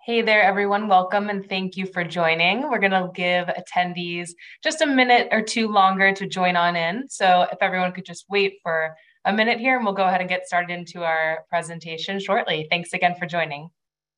Hey there, everyone. Welcome and thank you for joining. We're going to give attendees just a minute or two longer to join on in. So if everyone could just wait for a minute here and we'll go ahead and get started into our presentation shortly. Thanks again for joining.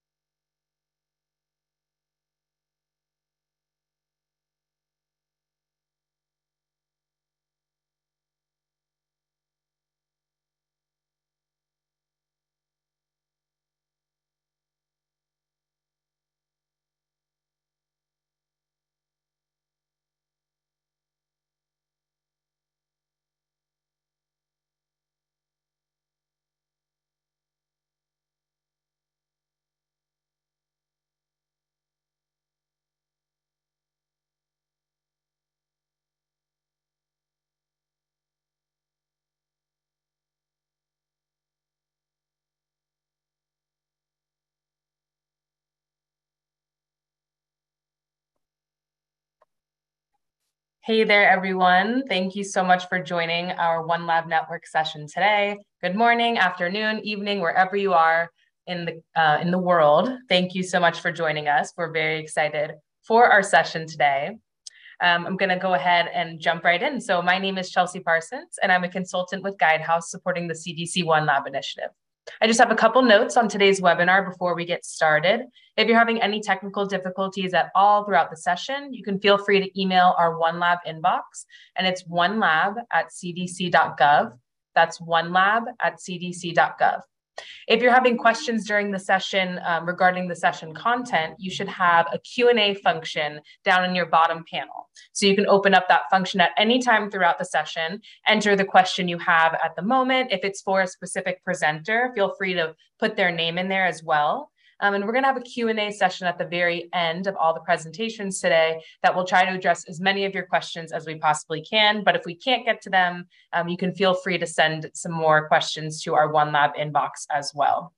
Hey there, everyone. Thank you so much for joining our One Lab Network session today. Good morning, afternoon, evening, wherever you are in the world. Thank you so much for joining us. We're very excited for our session today. I'm going to go ahead and jump right in. So my name is Chelsea Parsons, and I'm a consultant with Guidehouse supporting the CDC One Lab initiative. I just have a couple notes on today's webinar before we get started. If you're having any technical difficulties at all throughout the session, you can feel free to email our One Lab inbox, and it's onelab@cdc.gov. That's onelab@cdc.gov. If you're having questions during the session regarding the session content, you should have a Q&A function down in your bottom panel. So you can open up that function at any time throughout the session, enter the question you have at the moment. If it's for a specific presenter, feel free to put their name in there as well. And we're going to have a Q&A session at the very end of all the presentations today that will try to address as many of your questions as we possibly can. But if we can't get to them, you can feel free to send some more questions to our One Lab inbox as well.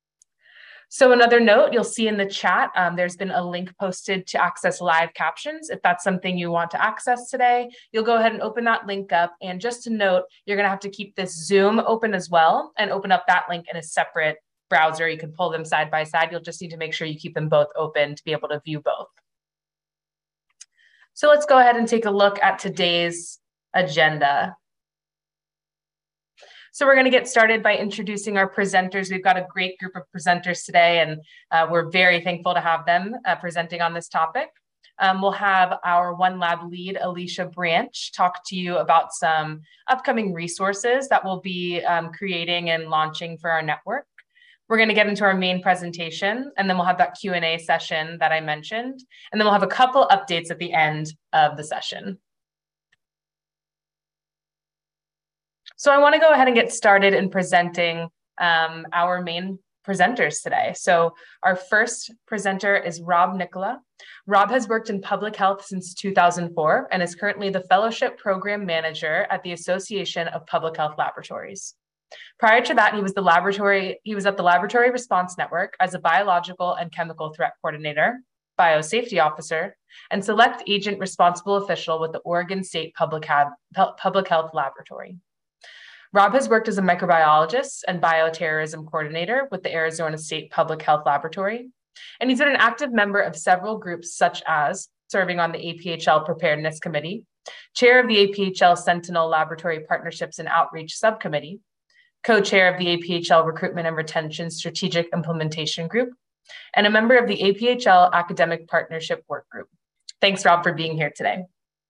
So another note, you'll see in the chat, there's been a link posted to access live captions. If that's something you want to access today, you'll go ahead and open that link up. And just to note, you're going to have to keep this Zoom open as well and open up that link in a separate browser. You can pull them side by side. You'll just need to make sure you keep them both open to be able to view both. So let's go ahead and take a look at today's agenda. So we're going to get started by introducing our presenters. We've got a great group of presenters today, and we're very thankful to have them presenting on this topic. We'll have our One Lab lead, Alicia Branch, talk to you about some upcoming resources that we'll be creating and launching for our network. We're going to get into our main presentation, and then we'll have that Q&A session that I mentioned, and then we'll have a couple updates at the end of the session. So I want to go ahead and get started in presenting our main presenters today. So our first presenter is Rob Nicola. Rob has worked in public health since 2004 and is currently the Fellowship Program Manager at the Association of Public Health Laboratories. Prior to that, he was at the Laboratory Response Network as a biological and chemical threat coordinator, biosafety officer, and select agent responsible official with the Oregon State Public Health Laboratory. Rob has worked as a microbiologist and bioterrorism coordinator with the Arizona State Public Health Laboratory, and he's been an active member of several groups, such as serving on the APHL Preparedness Committee, chair of the APHL Sentinel Laboratory Partnerships and Outreach Subcommittee, co-chair of the APHL Recruitment and Retention Strategic Implementation Group, and a member of the APHL Academic Partnership Work Group. Thanks, Rob, for being here today.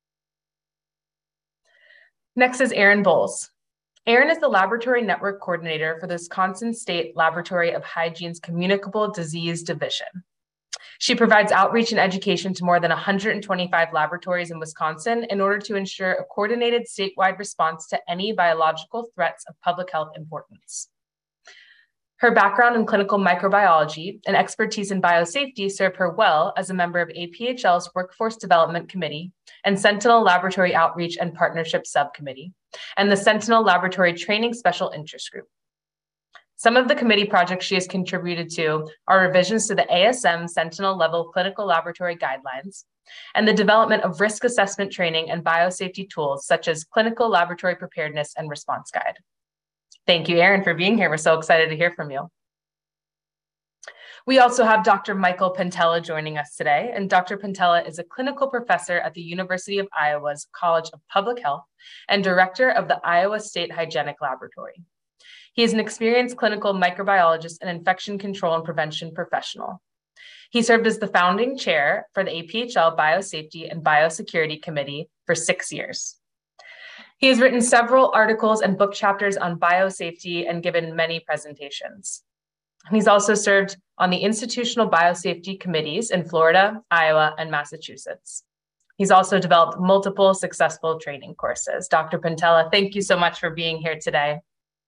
Next is Erin Bowles. Erin is the Laboratory Network Coordinator for the Wisconsin State Laboratory of Hygiene's Communicable Disease Division. She provides outreach and education to more than 125 laboratories in Wisconsin in order to ensure a coordinated statewide response to any biological threats of public health importance. Her background in clinical microbiology and expertise in biosafety serve her well as a member of APHL's Workforce Development Committee and Sentinel Laboratory Outreach and Partnership Subcommittee, and the Sentinel Laboratory Training Special Interest Group. Some of the committee projects she has contributed to are revisions to the ASM Sentinel level clinical laboratory guidelines and the development of risk assessment training and biosafety tools such as Clinical Laboratory Preparedness and Response Guide. Thank you, Erin, for being here. We're so excited to hear from you. We also have Dr. Michael Pentela joining us today, and Dr. Pentela is a clinical professor at the University of Iowa's College of Public Health and director of the Iowa State Hygienic Laboratory. He is an experienced clinical microbiologist and infection control and prevention professional. He served as the founding chair for the APHL Biosafety and Biosecurity Committee for 6 years. He has written several articles and book chapters on biosafety and given many presentations. He's also served on the institutional biosafety committees in Florida, Iowa, and Massachusetts. He's also developed multiple successful training courses. Dr. Pentela, thank you so much for being here today.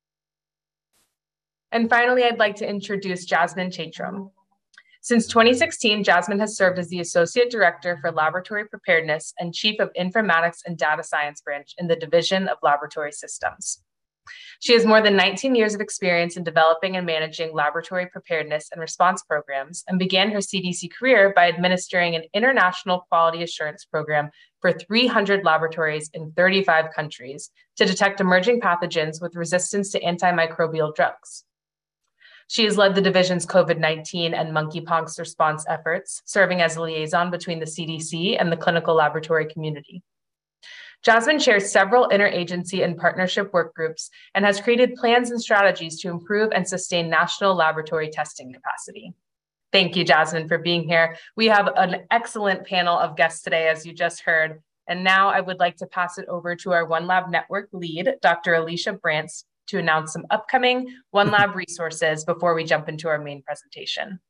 And finally, I'd like to introduce Jasmine Chaitram. Since 2016, Jasmine has served as the Associate Director for Laboratory Preparedness and Chief of Informatics and Data Science Branch in the Division of Laboratory Systems. She has more than 19 years of experience in developing and managing laboratory preparedness and response programs, and began her CDC career by administering an international quality assurance program for 300 laboratories in 35 countries to detect emerging pathogens with resistance to antimicrobial drugs. She has led the division's COVID-19 and monkeypox response efforts, serving as a liaison between the CDC and the clinical laboratory community. Jasmine chairs several interagency and partnership work groups and has created plans and strategies to improve and sustain national laboratory testing capacity. Thank you, Jasmine, for being here. We have an excellent panel of guests today, as you just heard. And now I would like to pass it over to our OneLab Network lead, Dr. Alicia Brantz, to announce some upcoming OneLab resources before we jump into our main presentation.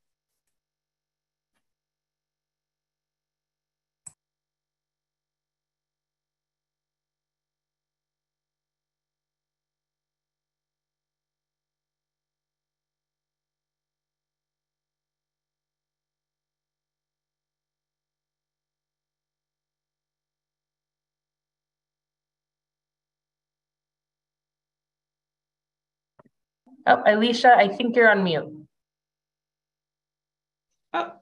Oh, Alicia, I think you're on mute. Oh.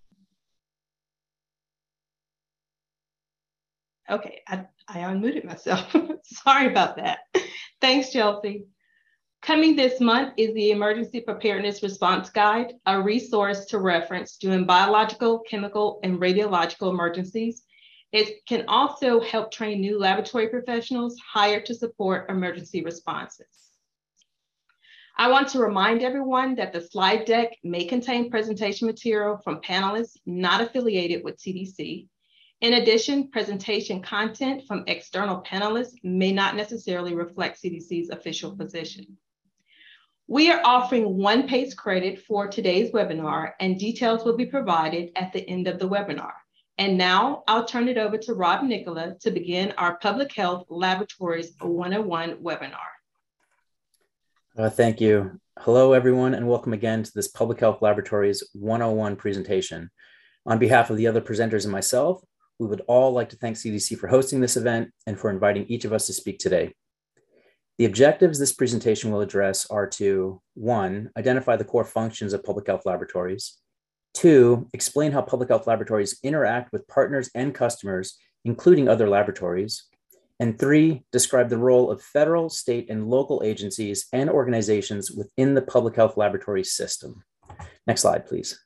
Okay, I unmuted myself. Sorry about that. Thanks, Chelsea. Coming this month is the Emergency Preparedness Response Guide, a resource to reference during biological, chemical, and radiological emergencies. It can also help train new laboratory professionals hired to support emergency responses. I want to remind everyone that the slide deck may contain presentation material from panelists not affiliated with CDC. In addition, presentation content from external panelists may not necessarily reflect CDC's official position. We are offering one PACE credit for today's webinar, and details will be provided at the end of the webinar. And now I'll turn it over to Rob Nicola to begin our Public Health Laboratories 101 webinar. Thank you. Hello, everyone, and welcome again to this Public Health Laboratories 101 presentation. On behalf of the other presenters and myself, we would all like to thank CDC for hosting this event and for inviting each of us to speak today. The objectives this presentation will address are to, 1, identify the core functions of public health laboratories, 2, explain how public health laboratories interact with partners and customers, including other laboratories, and 3, describe the role of federal, state, and local agencies and organizations within the public health laboratory system. Next slide, please.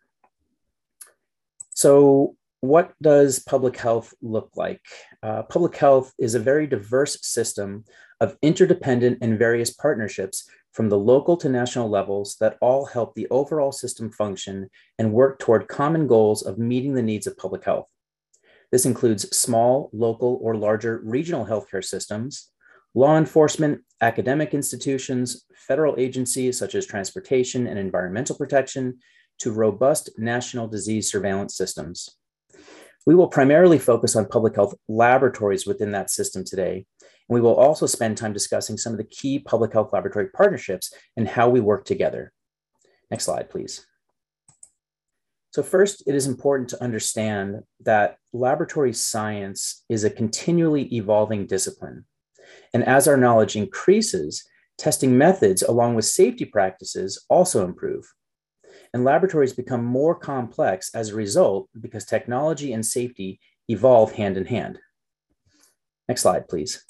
So what does public health look like? Public health is a very diverse system of interdependent and various partnerships from the local to national levels that all help the overall system function and work toward common goals of meeting the needs of public health. This includes small, local, or larger regional healthcare systems, law enforcement, academic institutions, federal agencies such as transportation and environmental protection, to robust national disease surveillance systems. We will primarily focus on public health laboratories within that system today, and we will also spend time discussing some of the key public health laboratory partnerships and how we work together. Next slide, please. So first, it is important to understand that laboratory science is a continually evolving discipline. And as our knowledge increases, testing methods along with safety practices also improve. And laboratories become more complex as a result because technology and safety evolve hand in hand. Next slide, please.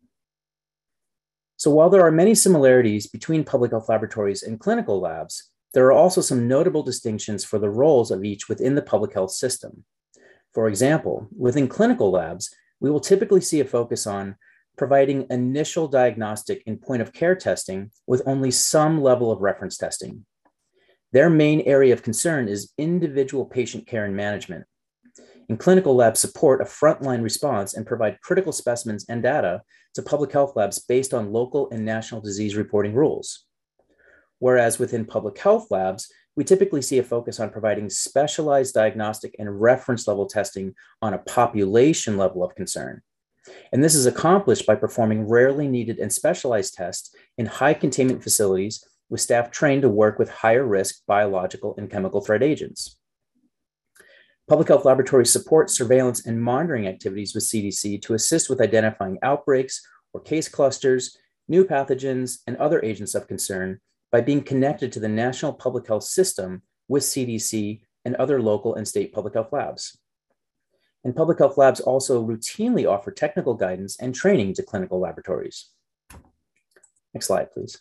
So while there are many similarities between public health laboratories and clinical labs, There are also some notable distinctions for the roles of each within the public health system. For example, within clinical labs, we will typically see a focus on providing initial diagnostic and point of care testing with only some level of reference testing. Their main area of concern is individual patient care and management. And clinical labs support a frontline response and provide critical specimens and data to public health labs based on local and national disease reporting rules. Whereas within public health labs, we typically see a focus on providing specialized diagnostic and reference level testing on a population level of concern. And this is accomplished by performing rarely needed and specialized tests in high containment facilities with staff trained to work with higher risk biological and chemical threat agents. Public health laboratories support surveillance and monitoring activities with CDC to assist with identifying outbreaks or case clusters, new pathogens, and other agents of concern by being connected to the national public health system with CDC and other local and state public health labs. And public health labs also routinely offer technical guidance and training to clinical laboratories. Next slide, please.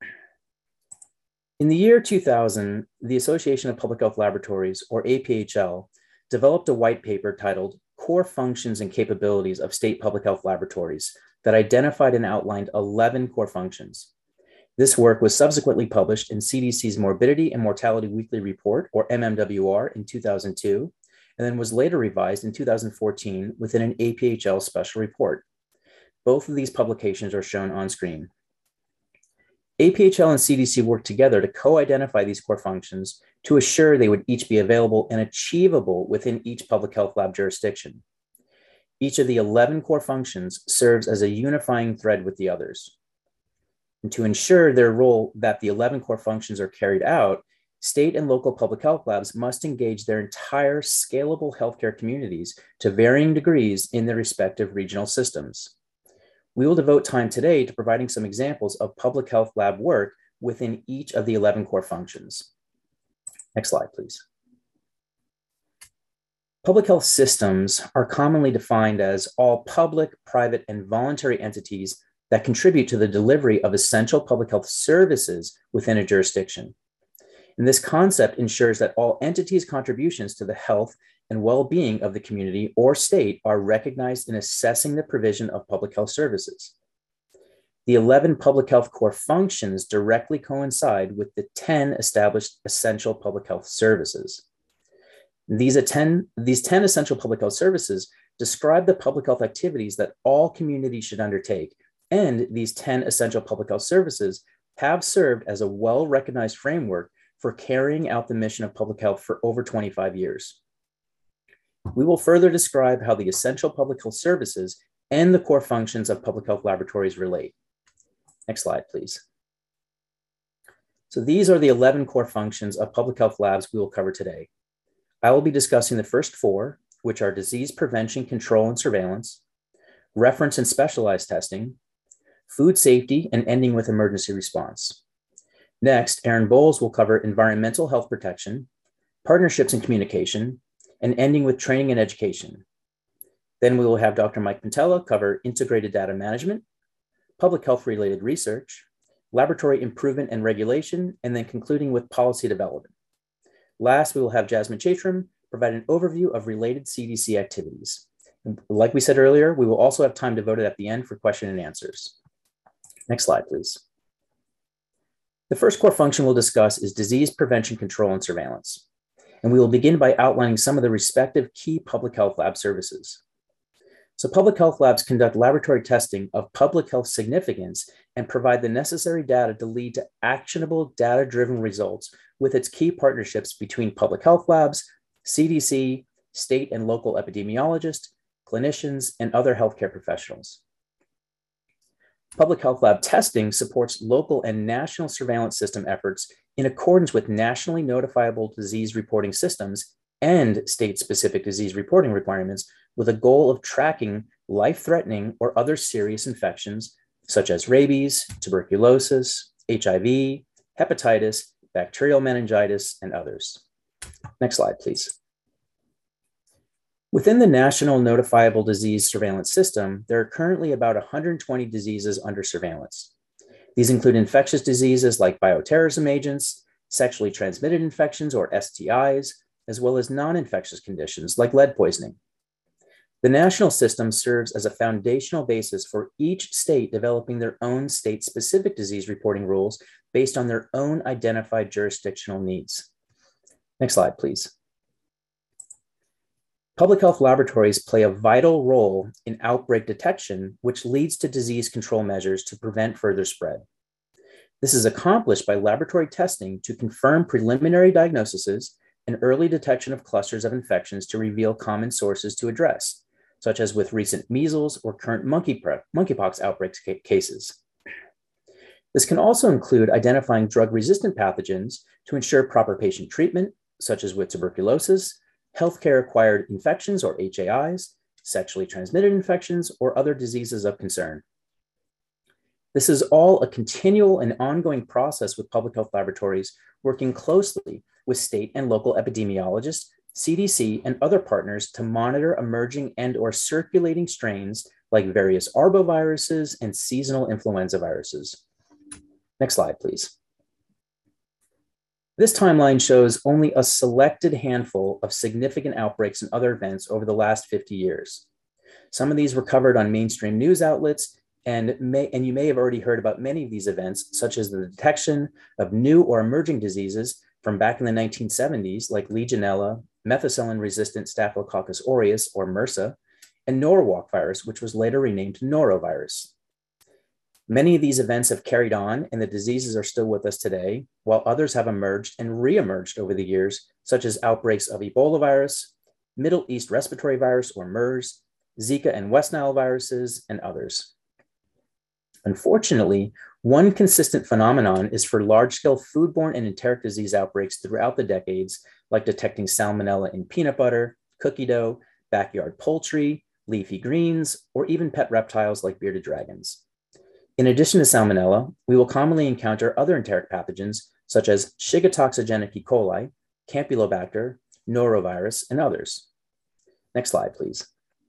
In the year 2000, the Association of Public Health Laboratories, or APHL, developed a white paper titled Core Functions and Capabilities of State Public Health Laboratories that identified and outlined 11 core functions. This work was subsequently published in CDC's Morbidity and Mortality Weekly Report, or MMWR, in 2002, and then was later revised in 2014 within an APHL special report. Both of these publications are shown on screen. APHL and CDC worked together to co-identify these core functions to assure they would each be available and achievable within each public health lab jurisdiction. Each of the 11 core functions serves as a unifying thread with the others. And to ensure their role that the 11 core functions are carried out, state and local public health labs must engage their entire scalable healthcare communities to varying degrees in their respective regional systems. We will devote time today to providing some examples of public health lab work within each of the 11 core functions. Next slide, please. Public health systems are commonly defined as all public, private, and voluntary entities that contribute to the delivery of essential public health services within a jurisdiction. And this concept ensures that all entities' contributions to the health and well-being of the community or state are recognized in assessing the provision of public health services. The 11 public health core functions directly coincide with the 10 established essential public health services. These 10 essential public health services describe the public health activities that all communities should undertake, and these 10 essential public health services have served as a well-recognized framework for carrying out the mission of public health for over 25 years. We will further describe how the essential public health services and the core functions of public health laboratories relate. Next slide, please. So these are the 11 core functions of public health labs we will cover today. I will be discussing the first 4, which are disease prevention, control, and surveillance, reference and specialized testing, food safety, and ending with emergency response. Next, Aaron Bowles will cover environmental health protection, partnerships and communication, and ending with training and education. Then we will have Dr. Mike Pantella cover integrated data management, public health related research, laboratory improvement and regulation, and then concluding with policy development. Last, we will have Jasmine Chaitram provide an overview of related CDC activities. And like we said earlier, we will also have time devoted at the end for question and answers. Next slide, please. The first core function we'll discuss is disease prevention, control, and surveillance. And we will begin by outlining some of the respective key public health lab services. So public health labs conduct laboratory testing of public health significance and provide the necessary data to lead to actionable data-driven results with its key partnerships between public health labs, CDC, state and local epidemiologists, clinicians, and other healthcare professionals. Public health lab testing supports local and national surveillance system efforts in accordance with nationally notifiable disease reporting systems and state-specific disease reporting requirements with a goal of tracking life-threatening or other serious infections such as rabies, tuberculosis, HIV, hepatitis, bacterial meningitis, and others. Next slide, please. Within the National Notifiable Disease Surveillance System, there are currently about 120 diseases under surveillance. These include infectious diseases like bioterrorism agents, sexually transmitted infections or STIs, as well as non-infectious conditions like lead poisoning. The national system serves as a foundational basis for each state developing their own state-specific disease reporting rules based on their own identified jurisdictional needs. Next slide, please. Public health laboratories play a vital role in outbreak detection, which leads to disease control measures to prevent further spread. This is accomplished by laboratory testing to confirm preliminary diagnoses and early detection of clusters of infections to reveal common sources to address, such as with recent measles or current monkeypox outbreak cases. This can also include identifying drug-resistant pathogens to ensure proper patient treatment, such as with tuberculosis, healthcare-acquired infections or HAIs, sexually transmitted infections, or other diseases of concern. This is all a continual and ongoing process with public health laboratories working closely with state and local epidemiologists, CDC, and other partners to monitor emerging and/or circulating strains like various arboviruses and seasonal influenza viruses. Next slide, please. This timeline shows only a selected handful of significant outbreaks and other events over the last 50 years. Some of these were covered on mainstream news outlets, and you may have already heard about many of these events, such as the detection of new or emerging diseases from back in the 1970s, like Legionella, methicillin-resistant Staphylococcus aureus, or MRSA, and Norwalk virus, which was later renamed norovirus. Many of these events have carried on, and the diseases are still with us today, while others have emerged and re-emerged over the years, such as outbreaks of Ebola virus, Middle East respiratory virus, or MERS, Zika and West Nile viruses, and others. Unfortunately, one consistent phenomenon is for large-scale foodborne and enteric disease outbreaks throughout the decades, like detecting salmonella in peanut butter, cookie dough, backyard poultry, leafy greens, or even pet reptiles like bearded dragons. In addition to salmonella, we will commonly encounter other enteric pathogens such as Shiga toxigenic E. coli, Campylobacter, norovirus, and others. Next slide, please.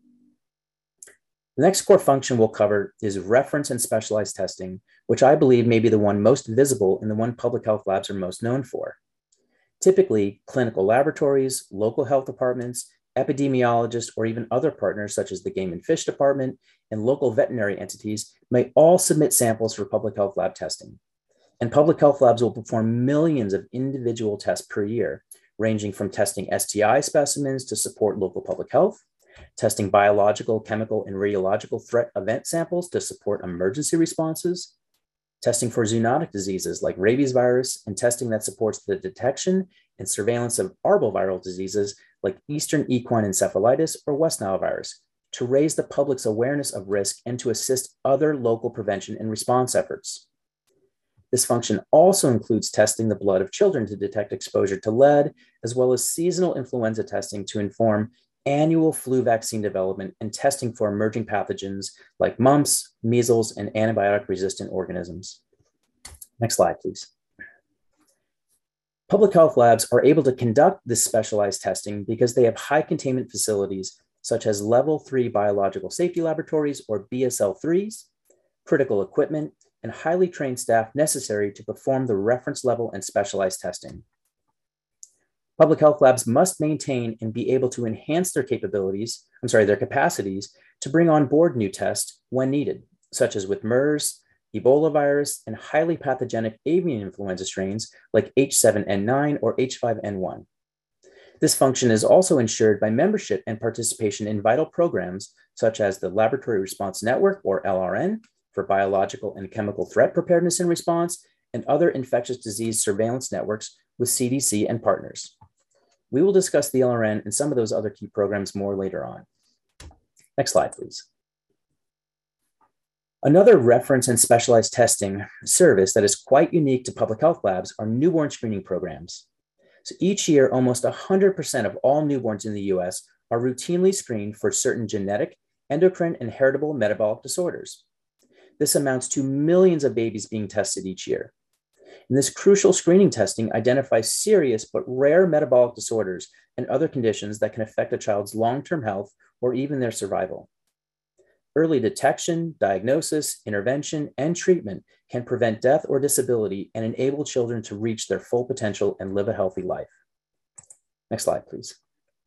The next core function we'll cover is reference and specialized testing, which I believe may be the one most visible and the one public health labs are most known for. Typically, clinical laboratories, local health departments, epidemiologists, or even other partners such as the Game and Fish Department and local veterinary entities may all submit samples for public health lab testing. And public health labs will perform millions of individual tests per year, ranging from testing STI specimens to support local public health, testing biological, chemical, and radiological threat event samples to support emergency responses, testing for zoonotic diseases like rabies virus, and testing that supports the detection and surveillance of arboviral diseases like Eastern equine encephalitis or West Nile virus, to raise the public's awareness of risk and to assist other local prevention and response efforts. This function also includes testing the blood of children to detect exposure to lead, as well as seasonal influenza testing to inform annual flu vaccine development and testing for emerging pathogens like mumps, measles, and antibiotic-resistant organisms. Next slide, please. Public health labs are able to conduct this specialized testing because they have high containment facilities such as Level 3 biological safety laboratories, or BSL-3s, critical equipment, and highly trained staff necessary to perform the reference level and specialized testing. Public health labs must maintain and be able to enhance their capacities to bring on board new tests when needed, such as with MERS, Ebola virus, and highly pathogenic avian influenza strains like H7N9 or H5N1. This function is also ensured by membership and participation in vital programs such as the Laboratory Response Network, or LRN, for biological and chemical threat preparedness and response, and other infectious disease surveillance networks with CDC and partners. We will discuss the LRN and some of those other key programs more later on. Next slide, please. Another reference and specialized testing service that is quite unique to public health labs are newborn screening programs. So each year, almost 100% of all newborns in the US are routinely screened for certain genetic, endocrine, and heritable metabolic disorders. This amounts to millions of babies being tested each year. And this crucial screening testing identifies serious but rare metabolic disorders and other conditions that can affect a child's long-term health or even their survival. Early detection, diagnosis, intervention, and treatment can prevent death or disability and enable children to reach their full potential and live a healthy life. Next slide, please.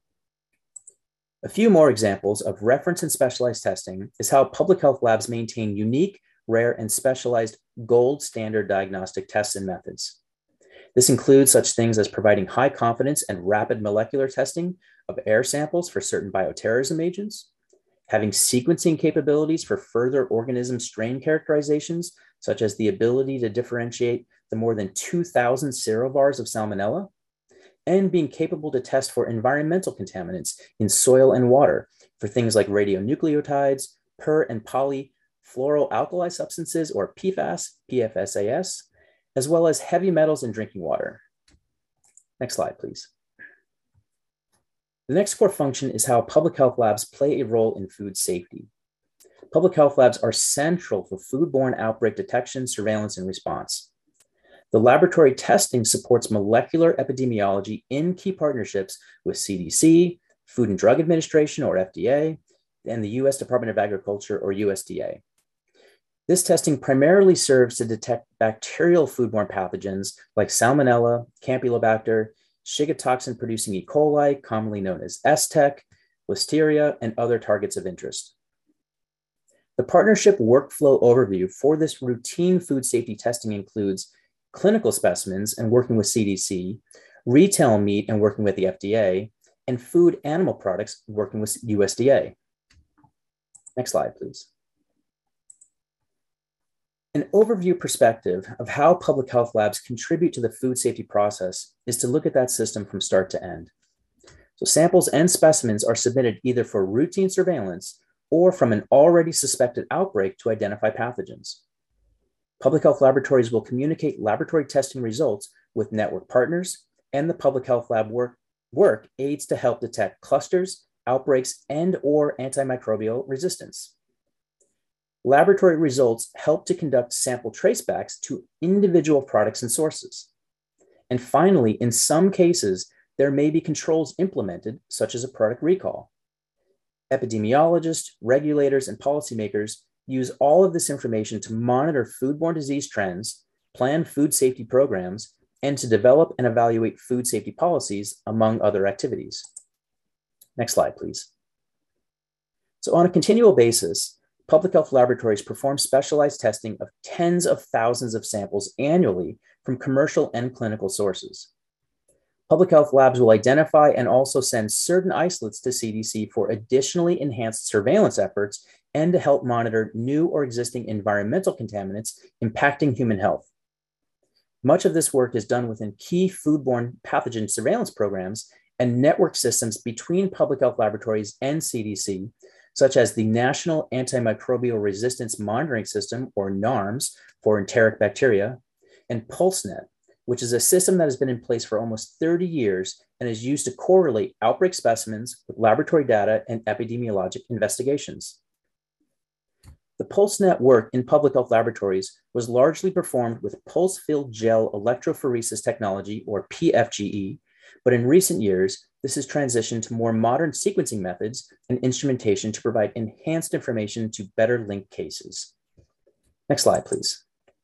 A few more examples of reference and specialized testing is how public health labs maintain unique, rare, and specialized gold standard diagnostic tests and methods. This includes such things as providing high confidence and rapid molecular testing of air samples for certain bioterrorism agents, having sequencing capabilities for further organism strain characterizations, such as the ability to differentiate the more than 2,000 serovars of Salmonella, and being capable to test for environmental contaminants in soil and water for things like radionucleotides, per and polyfluoroalkyl substances, or PFAS, PFSAS, as well as heavy metals in drinking water. Next slide, please. The next core function is how public health labs play a role in food safety. Public health labs are central for foodborne outbreak detection, surveillance, and response. The laboratory testing supports molecular epidemiology in key partnerships with CDC, Food and Drug Administration, or FDA, and the US Department of Agriculture, or USDA. This testing primarily serves to detect bacterial foodborne pathogens like Salmonella, Campylobacter, Shiga toxin-producing E. coli, commonly known as STEC, Listeria, and other targets of interest. The partnership workflow overview for this routine food safety testing includes clinical specimens and working with CDC, retail meat and working with the FDA, and food animal products working with USDA. Next slide, please. An overview perspective of how public health labs contribute to the food safety process is to look at that system from start to end. So samples and specimens are submitted either for routine surveillance or from an already suspected outbreak to identify pathogens. Public health laboratories will communicate laboratory testing results with network partners, and the public health lab work aids to help detect clusters, outbreaks, and/or antimicrobial resistance. Laboratory results help to conduct sample tracebacks to individual products and sources. And finally, in some cases, there may be controls implemented, such as a product recall. Epidemiologists, regulators, and policymakers use all of this information to monitor foodborne disease trends, plan food safety programs, and to develop and evaluate food safety policies, among other activities. Next slide, please. So on a continual basis, public health laboratories perform specialized testing of tens of thousands of samples annually from commercial and clinical sources. Public health labs will identify and also send certain isolates to CDC for additionally enhanced surveillance efforts and to help monitor new or existing environmental contaminants impacting human health. Much of this work is done within key foodborne pathogen surveillance programs and network systems between public health laboratories and CDC, such as the National Antimicrobial Resistance Monitoring System, or NARMS, for enteric bacteria, and PulseNet, which is a system that has been in place for almost 30 years and is used to correlate outbreak specimens with laboratory data and epidemiologic investigations. The PulseNet work in public health laboratories was largely performed with pulse-filled gel electrophoresis technology, or PFGE, but in recent years, this has transitioned to more modern sequencing methods and instrumentation to provide enhanced information to better link cases. Next slide, please.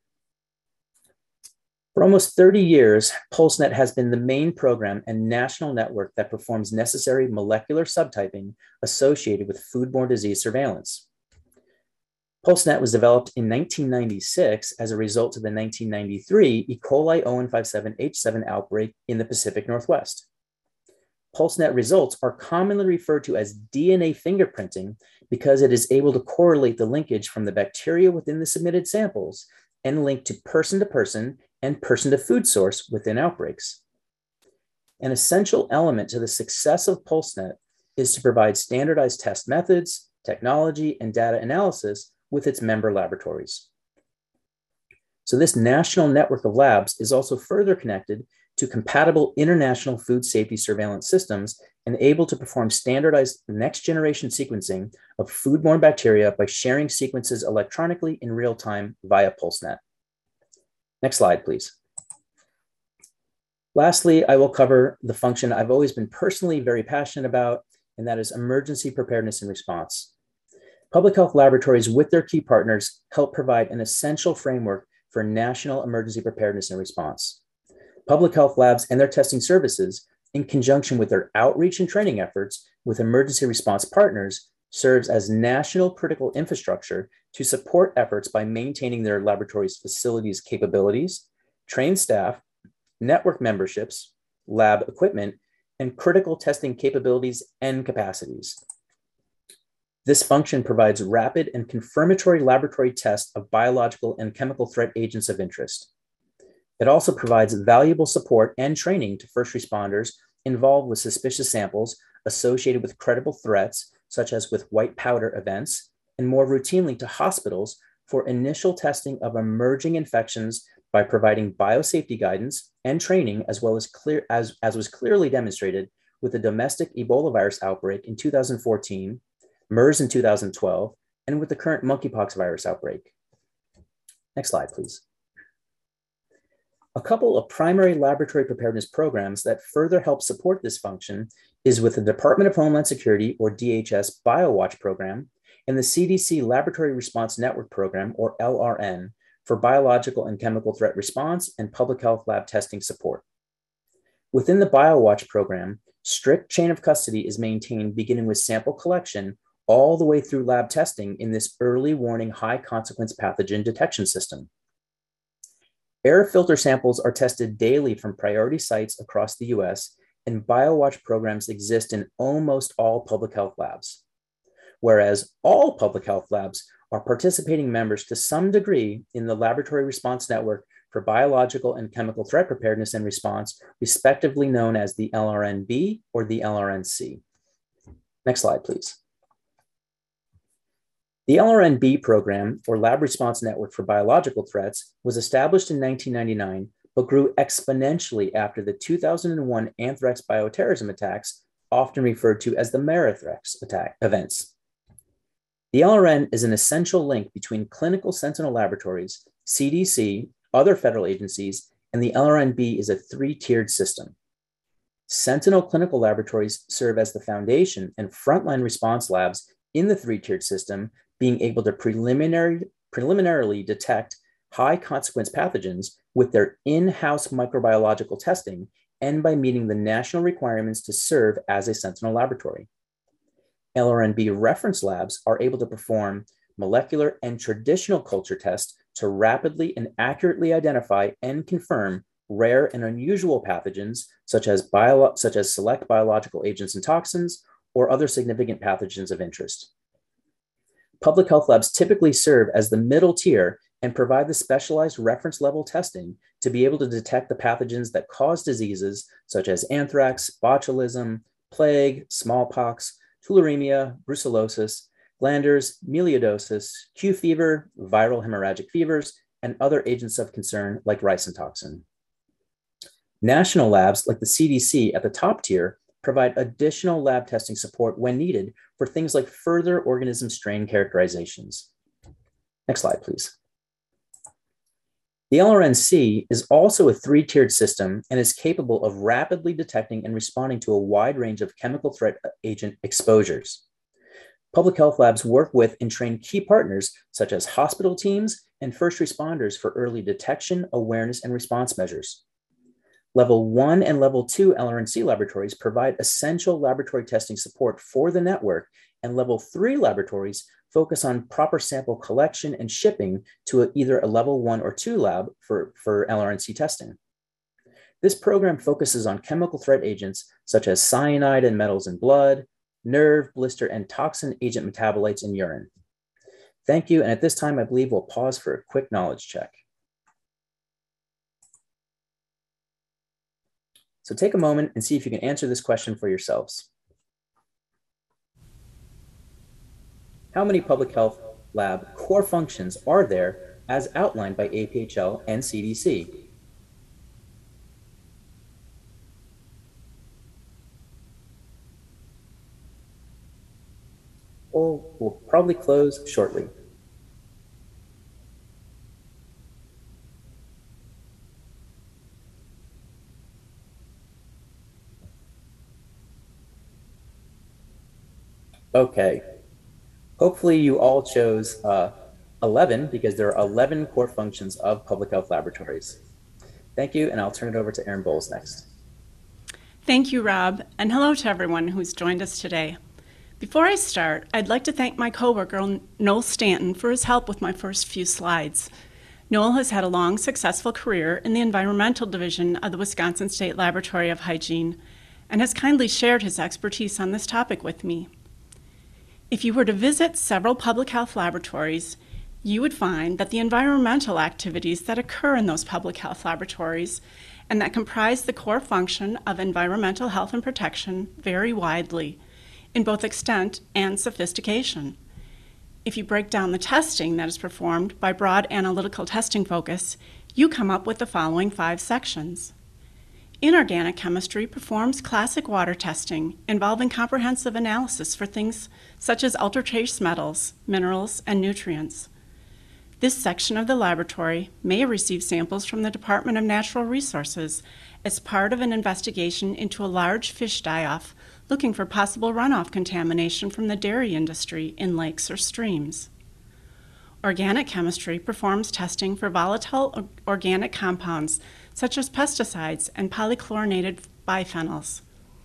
For almost 30 years, PulseNet has been the main program and national network that performs necessary molecular subtyping associated with foodborne disease surveillance. PulseNet was developed in 1996 as a result of the 1993 E. coli O157H7 outbreak in the Pacific Northwest. PulseNet results are commonly referred to as DNA fingerprinting because it is able to correlate the linkage from the bacteria within the submitted samples and link to person and person-to-food source within outbreaks. An essential element to the success of PulseNet is to provide standardized test methods, technology, and data analysis with its member laboratories. So this national network of labs is also further connected to compatible international food safety surveillance systems and able to perform standardized next-generation sequencing of foodborne bacteria by sharing sequences electronically in real time via PulseNet. Next slide, please. Lastly, I will cover the function I've always been personally very passionate about, and that is emergency preparedness and response. Public health laboratories with their key partners help provide an essential framework for national emergency preparedness and response. Public health labs and their testing services, in conjunction with their outreach and training efforts with emergency response partners, serves as national critical infrastructure to support efforts by maintaining their laboratories' facilities' capabilities, trained staff, network memberships, lab equipment, and critical testing capabilities and capacities. This function provides rapid and confirmatory laboratory tests of biological and chemical threat agents of interest. It also provides valuable support and training to first responders involved with suspicious samples associated with credible threats, such as with white powder events, and more routinely to hospitals for initial testing of emerging infections by providing biosafety guidance and training, as well as as was clearly demonstrated with the domestic Ebola virus outbreak in 2014, MERS in 2012, and with the current monkeypox virus outbreak. Next slide, please. A couple of primary laboratory preparedness programs that further help support this function is with the Department of Homeland Security, or DHS, BioWatch program, and the CDC Laboratory Response Network program, or LRN, for biological and chemical threat response and public health lab testing support. Within the BioWatch program, strict chain of custody is maintained beginning with sample collection all the way through lab testing in this early warning high consequence pathogen detection system. Air filter samples are tested daily from priority sites across the US, and BioWatch programs exist in almost all public health labs. Whereas all public health labs are participating members to some degree in the Laboratory Response Network for Biological and Chemical Threat Preparedness and Response, respectively known as the LRNB or the LRNC. Next slide, please. The LRNB program, or Lab Response Network for Biological Threats, was established in 1999, but grew exponentially after the 2001 anthrax bioterrorism attacks, often referred to as the Merathrex attack events. The LRN is an essential link between clinical sentinel laboratories, CDC, other federal agencies, and the LRNB is a three-tiered system. Sentinel clinical laboratories serve as the foundation and frontline response labs in the three-tiered system, being able to preliminarily detect high consequence pathogens with their in-house microbiological testing and by meeting the national requirements to serve as a sentinel laboratory. LRNB reference labs are able to perform molecular and traditional culture tests to rapidly and accurately identify and confirm rare and unusual pathogens, such as select biological agents and toxins, or other significant pathogens of interest. Public health labs typically serve as the middle tier and provide the specialized reference level testing to be able to detect the pathogens that cause diseases such as anthrax, botulism, plague, smallpox, tularemia, brucellosis, glanders, melioidosis, Q fever, viral hemorrhagic fevers, and other agents of concern like ricin toxin. National labs like the CDC at the top tier provide additional lab testing support when needed for things like further organism strain characterizations. Next slide, please. The LRNC is also a three-tiered system and is capable of rapidly detecting and responding to a wide range of chemical threat agent exposures. Public health labs work with and train key partners such as hospital teams and first responders for early detection, awareness, and response measures. Level 1 and Level 2 LRNC laboratories provide essential laboratory testing support for the network, and Level 3 laboratories focus on proper sample collection and shipping to either a Level 1 or 2 lab for LRNC testing. This program focuses on chemical threat agents such as cyanide and metals in blood, nerve, blister, and toxin agent metabolites in urine. Thank you, and at this time, I believe we'll pause for a quick knowledge check. So take a moment and see if you can answer this question for yourselves. How many public health lab core functions are there as outlined by APHL and CDC? We'll probably close shortly. Okay. Hopefully you all chose 11 because there are 11 core functions of public health laboratories. Thank you, and I'll turn it over to Erin Bowles next. Thank you, Rob, and hello to everyone who's joined us today. Before I start, I'd like to thank my coworker, Noel Stanton, for his help with my first few slides. Noel has had a long, successful career in the environmental division of the Wisconsin State Laboratory of Hygiene and has kindly shared his expertise on this topic with me. If you were to visit several public health laboratories, you would find that the environmental activities that occur in those public health laboratories and that comprise the core function of environmental health and protection vary widely in both extent and sophistication. If you break down the testing that is performed by broad analytical testing focus, you come up with the following 5 sections. Inorganic chemistry performs classic water testing involving comprehensive analysis for things such as ultra-trace metals, minerals, and nutrients. This section of the laboratory may receive samples from the Department of Natural Resources as part of an investigation into a large fish die-off looking for possible runoff contamination from the dairy industry in lakes or streams. Organic chemistry performs testing for volatile organic compounds such as pesticides and polychlorinated biphenyls.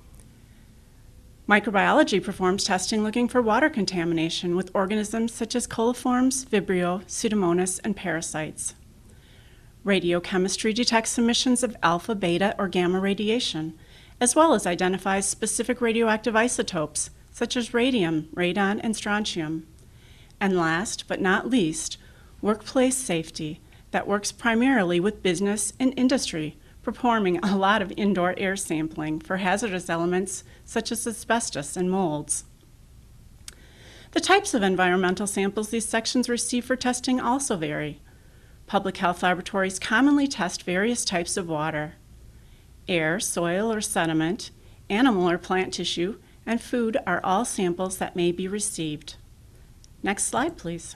Microbiology performs testing looking for water contamination with organisms such as coliforms, Vibrio, Pseudomonas, and parasites. Radiochemistry detects emissions of alpha, beta, or gamma radiation, as well as identifies specific radioactive isotopes such as radium, radon, and strontium. And last but not least, workplace safety that works primarily with business and industry, performing a lot of indoor air sampling for hazardous elements such as asbestos and molds. The types of environmental samples these sections receive for testing also vary. Public health laboratories commonly test various types of water. Air, soil, or sediment, animal or plant tissue, and food are all samples that may be received. Next slide, please.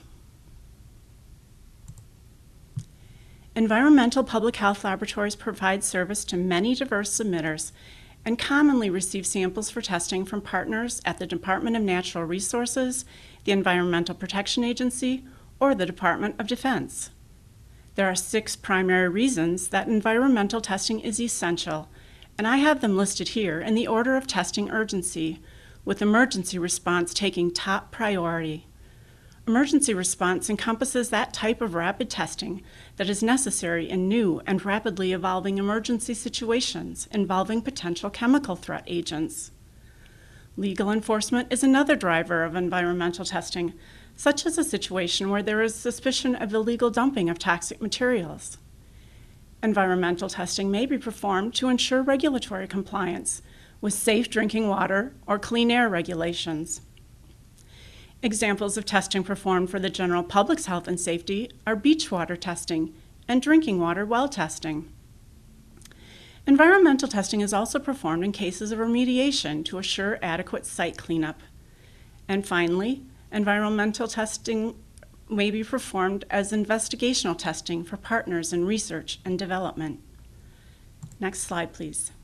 Environmental public health laboratories provide service to many diverse submitters and commonly receive samples for testing from partners at the Department of Natural Resources, the Environmental Protection Agency, or the Department of Defense. There are 6 primary reasons that environmental testing is essential, and I have them listed here in the order of testing urgency, with emergency response taking top priority. Emergency response encompasses that type of rapid testing that is necessary in new and rapidly evolving emergency situations involving potential chemical threat agents. Legal enforcement is another driver of environmental testing, such as a situation where there is suspicion of illegal dumping of toxic materials. Environmental testing may be performed to ensure regulatory compliance with safe drinking water or clean air regulations. Examples of testing performed for the general public's health and safety are beach water testing and drinking water well testing. Environmental testing is also performed in cases of remediation to assure adequate site cleanup. And finally, environmental testing may be performed as investigational testing for partners in research and development. Next slide, please.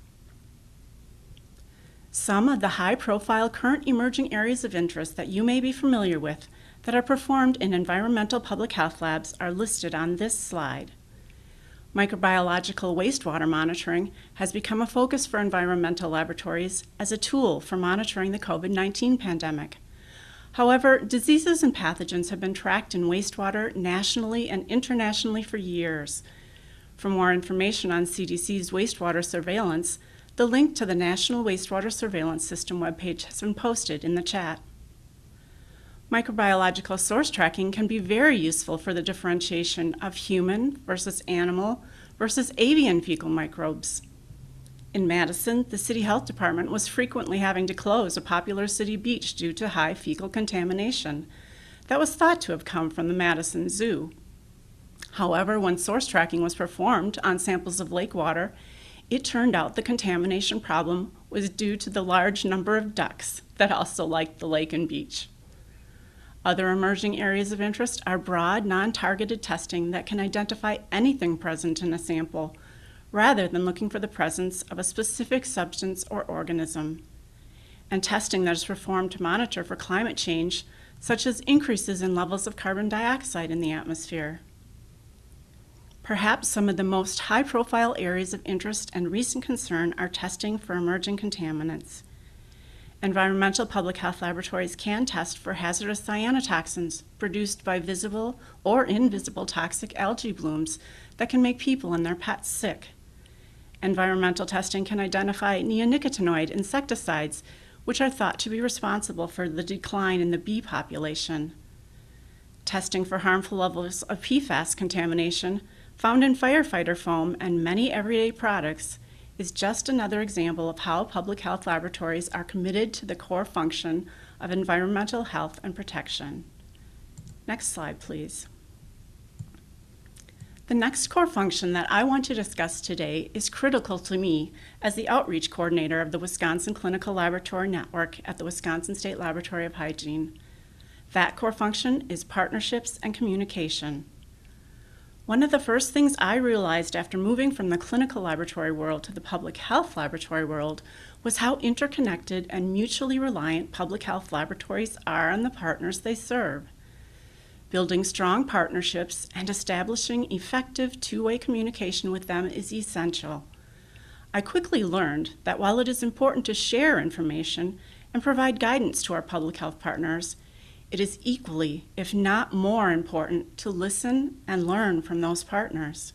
Some of the high-profile current emerging areas of interest that you may be familiar with that are performed in environmental public health labs are listed on this slide. Microbiological wastewater monitoring has become a focus for environmental laboratories as a tool for monitoring the COVID-19 pandemic. However, diseases and pathogens have been tracked in wastewater nationally and internationally for years. For more information on CDC's wastewater surveillance, the link to the National Wastewater Surveillance System webpage has been posted in the chat. Microbiological source tracking can be very useful for the differentiation of human versus animal versus avian fecal microbes. In Madison, the City Health Department was frequently having to close a popular city beach due to high fecal contamination that was thought to have come from the Madison Zoo. However, when source tracking was performed on samples of lake water, it turned out the contamination problem was due to the large number of ducks that also liked the lake and beach. Other emerging areas of interest are broad, non-targeted testing that can identify anything present in a sample, rather than looking for the presence of a specific substance or organism. And testing that is performed to monitor for climate change, such as increases in levels of carbon dioxide in the atmosphere. Perhaps some of the most high-profile areas of interest and recent concern are testing for emerging contaminants. Environmental public health laboratories can test for hazardous cyanotoxins produced by visible or invisible toxic algae blooms that can make people and their pets sick. Environmental testing can identify neonicotinoid insecticides, which are thought to be responsible for the decline in the bee population. Testing for harmful levels of PFAS contamination found in firefighter foam and many everyday products is just another example of how public health laboratories are committed to the core function of environmental health and protection. Next slide, please. The next core function that I want to discuss today is critical to me as the outreach coordinator of the Wisconsin Clinical Laboratory Network at the Wisconsin State Laboratory of Hygiene. That core function is partnerships and communication. One of the first things I realized after moving from the clinical laboratory world to the public health laboratory world was how interconnected and mutually reliant public health laboratories are on the partners they serve. Building strong partnerships and establishing effective two-way communication with them is essential. I quickly learned that while it is important to share information and provide guidance to our public health partners, it is equally, if not more important, to listen and learn from those partners.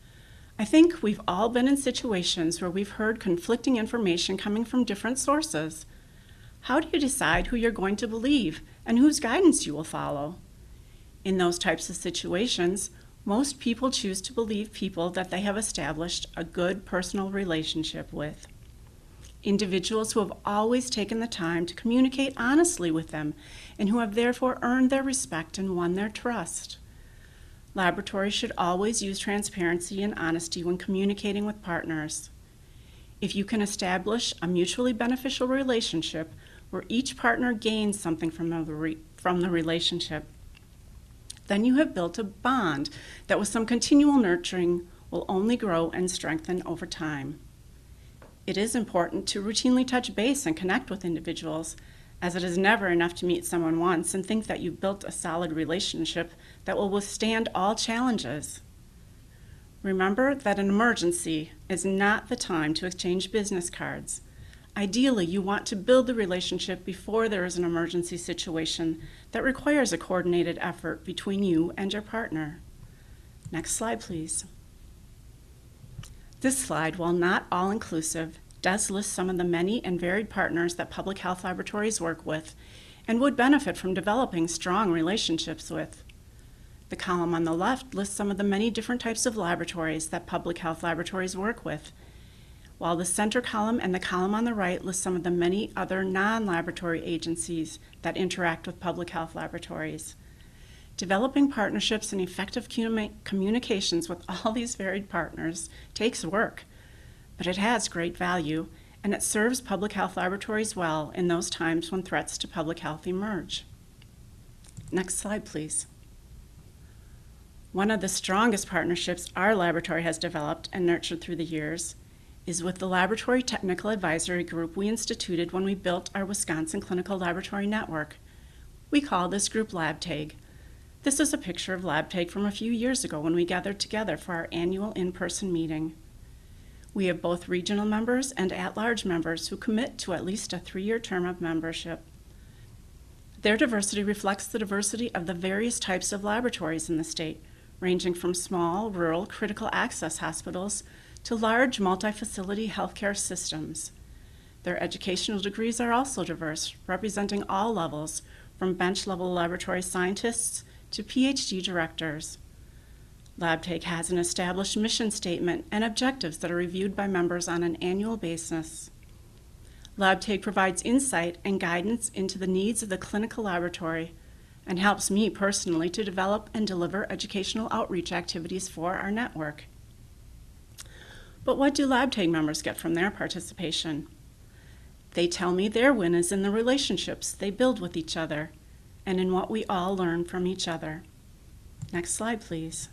I think we've all been in situations where we've heard conflicting information coming from different sources. How do you decide who you're going to believe and whose guidance you will follow? In those types of situations, most people choose to believe people that they have established a good personal relationship with. Individuals who have always taken the time to communicate honestly with them and who have therefore earned their respect and won their trust. Laboratories should always use transparency and honesty when communicating with partners. If you can establish a mutually beneficial relationship where each partner gains something from the relationship, then you have built a bond that with some continual nurturing will only grow and strengthen over time. It is important to routinely touch base and connect with individuals, as it is never enough to meet someone once and think that you've built a solid relationship that will withstand all challenges. Remember that an emergency is not the time to exchange business cards. Ideally, you want to build the relationship before there is an emergency situation that requires a coordinated effort between you and your partner. Next slide, please. This slide, while not all-inclusive, does list some of the many and varied partners that public health laboratories work with and would benefit from developing strong relationships with. The column on the left lists some of the many different types of laboratories that public health laboratories work with, while the center column and the column on the right list some of the many other non-laboratory agencies that interact with public health laboratories. Developing partnerships and effective communications with all these varied partners takes work, but it has great value, and it serves public health laboratories well in those times when threats to public health emerge. Next slide, please. One of the strongest partnerships our laboratory has developed and nurtured through the years is with the Laboratory Technical Advisory Group we instituted when we built our Wisconsin Clinical Laboratory Network. We call this group LabTag. This is a picture of LabTag from a few years ago when we gathered together for our annual in-person meeting. We have both regional members and at-large members who commit to at least a 3-year term of membership. Their diversity reflects the diversity of the various types of laboratories in the state, ranging from small, rural, critical access hospitals to large, multi-facility healthcare systems. Their educational degrees are also diverse, representing all levels, from bench-level laboratory scientists to PhD directors. LabTag has an established mission statement and objectives that are reviewed by members on an annual basis. LabTag provides insight and guidance into the needs of the clinical laboratory and helps me personally to develop and deliver educational outreach activities for our network. But what do LabTag members get from their participation? They tell me their win is in the relationships they build with each other and in what we all learn from each other. Next slide, please.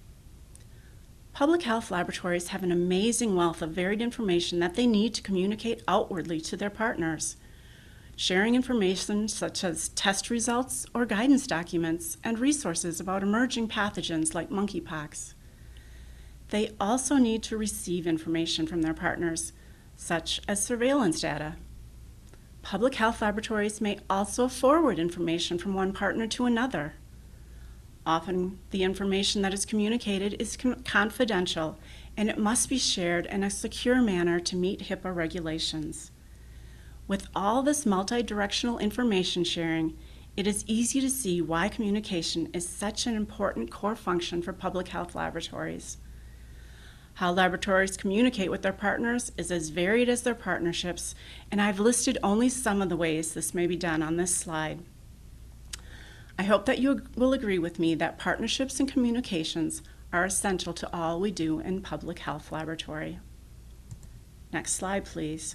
Public health laboratories have an amazing wealth of varied information that they need to communicate outwardly to their partners. sharing information such as test results or guidance documents and resources about emerging pathogens like monkeypox. They also need to receive information from their partners, such as surveillance data. Public health laboratories may also forward information from one partner to another. Often, the information that is communicated is confidential, and it must be shared in a secure manner to meet HIPAA regulations. With all this multi-directional information sharing, it is easy to see why communication is such an important core function for public health laboratories. How laboratories communicate with their partners is as varied as their partnerships, and I've listed only some of the ways this may be done on this slide. I hope that you will agree with me that partnerships and communications are essential to all we do in public health laboratory. Next slide, please.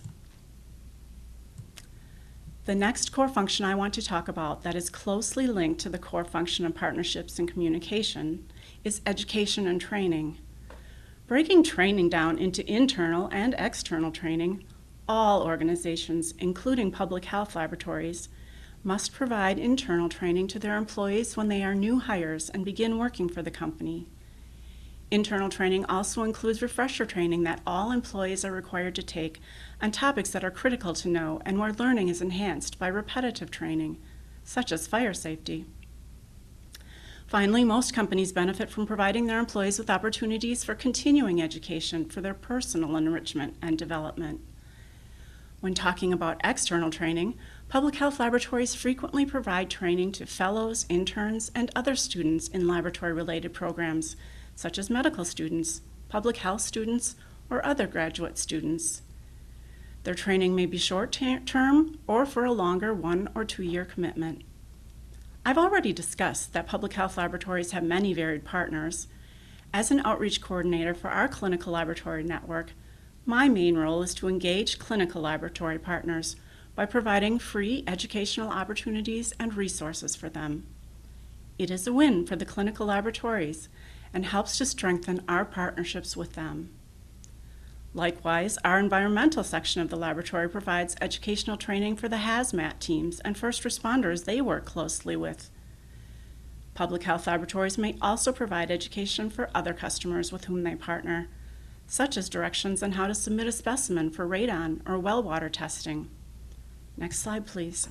The next core function I want to talk about that is closely linked to the core function of partnerships and communication is education and training. Breaking training down into internal and external training, all organizations, including public health laboratories, must provide internal training to their employees when they are new hires and begin working for the company. Internal training also includes refresher training that all employees are required to take on topics that are critical to know and where learning is enhanced by repetitive training, such as fire safety. Finally, most companies benefit from providing their employees with opportunities for continuing education for their personal enrichment and development. When talking about external training, public health laboratories frequently provide training to fellows, interns, and other students in laboratory-related programs, such as medical students, public health students, or other graduate students. Their training may be short-term or for a longer 1 or 2 year commitment. I've already discussed that public health laboratories have many varied partners. As an outreach coordinator for our clinical laboratory network, my main role is to engage clinical laboratory partners by providing free educational opportunities and resources for them. It is a win for the clinical laboratories and helps to strengthen our partnerships with them. Likewise, our environmental section of the laboratory provides educational training for the hazmat teams and first responders they work closely with. Public health laboratories may also provide education for other customers with whom they partner, such as directions on how to submit a specimen for radon or well water testing. Next slide, please.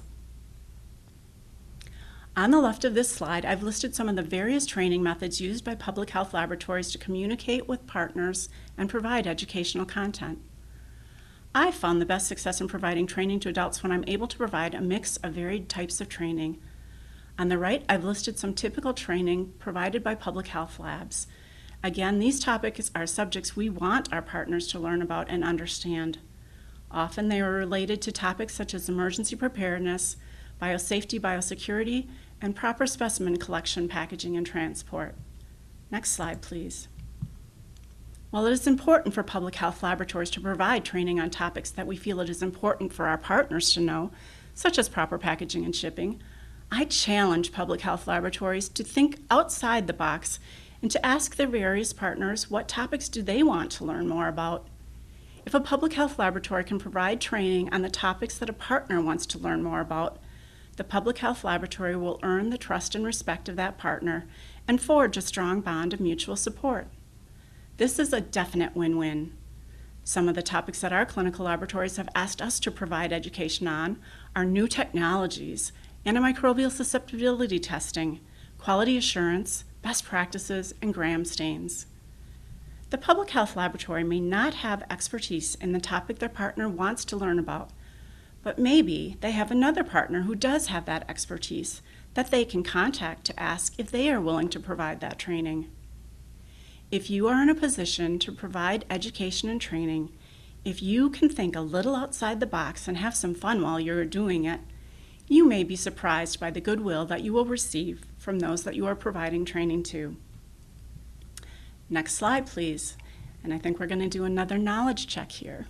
On the left of this slide, I've listed some of the various training methods used by public health laboratories to communicate with partners and provide educational content. I've found the best success in providing training to adults when I'm able to provide a mix of varied types of training. On the right, I've listed some typical training provided by public health labs. Again, these topics are subjects we want our partners to learn about and understand. Often they are related to topics such as emergency preparedness, biosafety, biosecurity, and proper specimen collection, packaging, and transport. Next slide, please. While it is important for public health laboratories to provide training on topics that we feel it is important for our partners to know, such as proper packaging and shipping, I challenge public health laboratories to think outside the box and to ask their various partners what topics do they want to learn more about. If a public health laboratory can provide training on the topics that a partner wants to learn more about, the public health laboratory will earn the trust and respect of that partner and forge a strong bond of mutual support. This is a definite win-win. Some of the topics that our clinical laboratories have asked us to provide education on are new technologies, antimicrobial susceptibility testing, quality assurance, best practices, and gram stains. The public health laboratory may not have expertise in the topic their partner wants to learn about, but maybe they have another partner who does have that expertise that they can contact to ask if they are willing to provide that training. If you are in a position to provide education and training, if you can think a little outside the box and have some fun while you're doing it, you may be surprised by the goodwill that you will receive from those that you are providing training to. Next slide, please. And I think we're going to do another knowledge check here.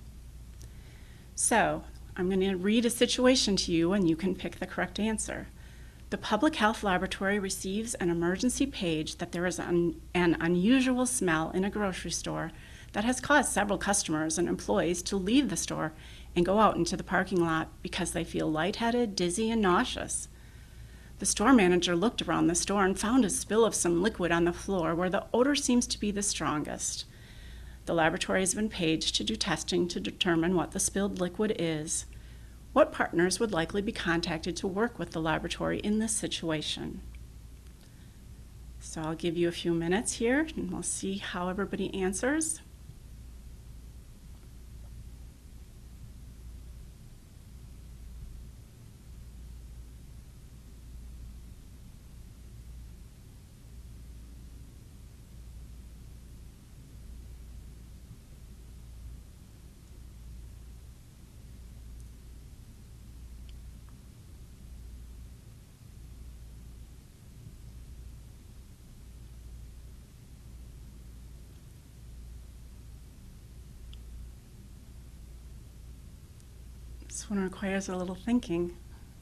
So, I'm going to read a situation to you and you can pick the correct answer. The public health laboratory receives an emergency page that there is an unusual smell in a grocery store that has caused several customers and employees to leave the store and go out into the parking lot because they feel lightheaded, dizzy, and nauseous. The store manager looked around the store and found a spill of some liquid on the floor where the odor seems to be the strongest. The laboratory has been paged to do testing to determine what the spilled liquid is. What partners would likely be contacted to work with the laboratory in this situation? So I'll give you a few minutes here and we'll see how everybody answers. This one requires a little thinking.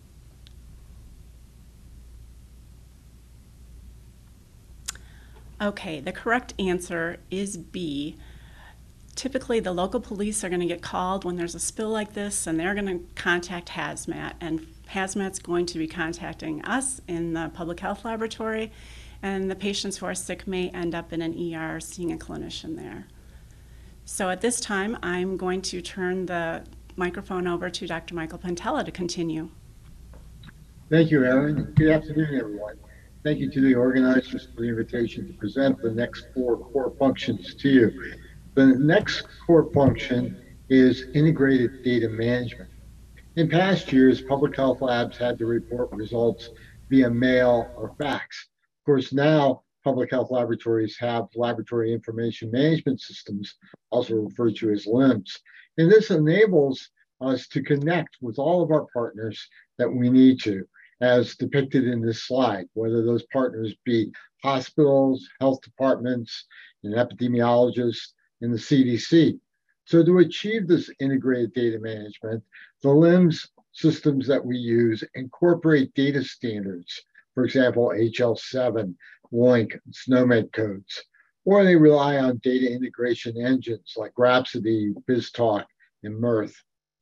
Okay, the correct answer is B. Typically, the local police are going to get called when there's a spill like this, and they're going to contact HAZMAT, and HAZMAT's going to be contacting us in the public health laboratory, and the patients who are sick may end up in an ER seeing a clinician there. So at this time, I'm going to turn the microphone over to Dr. Michael Pantella to continue. Thank you, Erin. Good afternoon, everyone. Thank you to the organizers for the invitation to present the next 4 core functions to you. The next core function is integrated data management. In past years, public health labs had to report results via mail or fax. Of course, now public health laboratories have laboratory information management systems, also referred to as LIMS. And this enables us to connect with all of our partners that we need to, as depicted in this slide, whether those partners be hospitals, health departments, and epidemiologists, and the CDC. So to achieve this integrated data management, the LIMS systems that we use incorporate data standards, for example, HL7, LOINC, and SNOMED codes, or they rely on data integration engines like Rhapsody, BizTalk, and Mirth.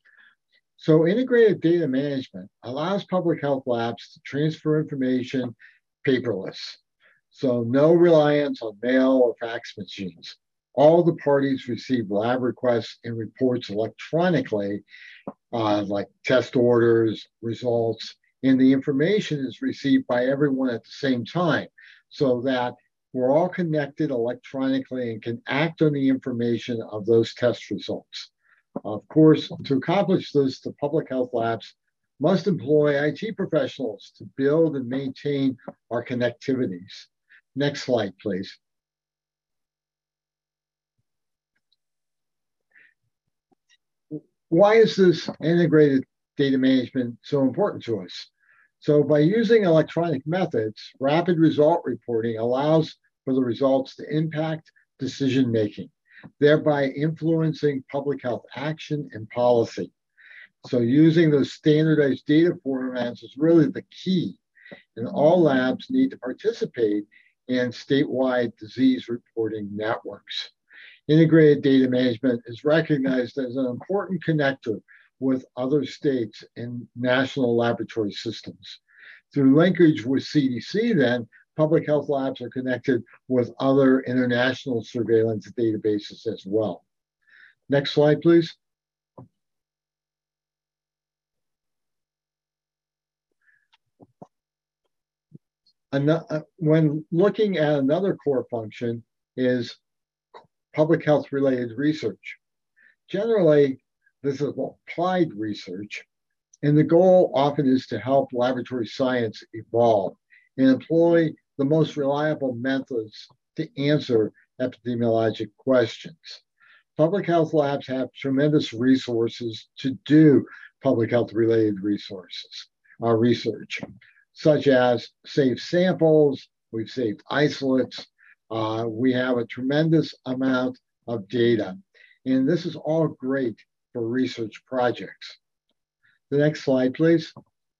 So integrated data management allows public health labs to transfer information paperless. So no reliance on mail or fax machines. All the parties receive lab requests and reports electronically, like test orders, results, and the information is received by everyone at the same time, so that we're all connected electronically and can act on the information of those test results. Of course, to accomplish this, the public health labs must employ IT professionals to build and maintain our connectivities. Next slide, please. Why is this integrated data management so important to us? So by using electronic methods, rapid result reporting allows for the results to impact decision-making, thereby influencing public health action and policy. So using those standardized data formats is really the key, and all labs need to participate in statewide disease reporting networks. Integrated data management is recognized as an important connector with other states and national laboratory systems. Through linkage with CDC, then, public health labs are connected with other international surveillance databases as well. Next slide, please. When looking at another core function is public health related research. Generally, this is applied research, and the goal often is to help laboratory science evolve and employ the most reliable methods to answer epidemiologic questions. Public health labs have tremendous resources to do public health related research, such as save samples, we've saved isolates, we have a tremendous amount of data, and this is all great for research projects. The next slide, please.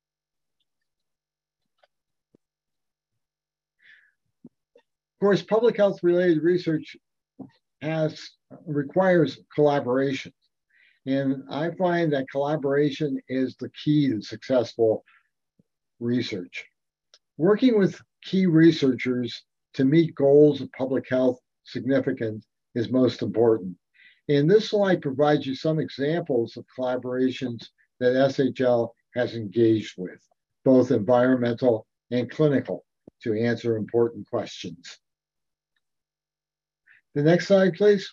Of course, public health related research requires collaboration. And I find that collaboration is the key to successful research. Working with key researchers to meet goals of public health significance is most important. And this slide provides you some examples of collaborations that SHL has engaged with, both environmental and clinical, to answer important questions. The next slide, please.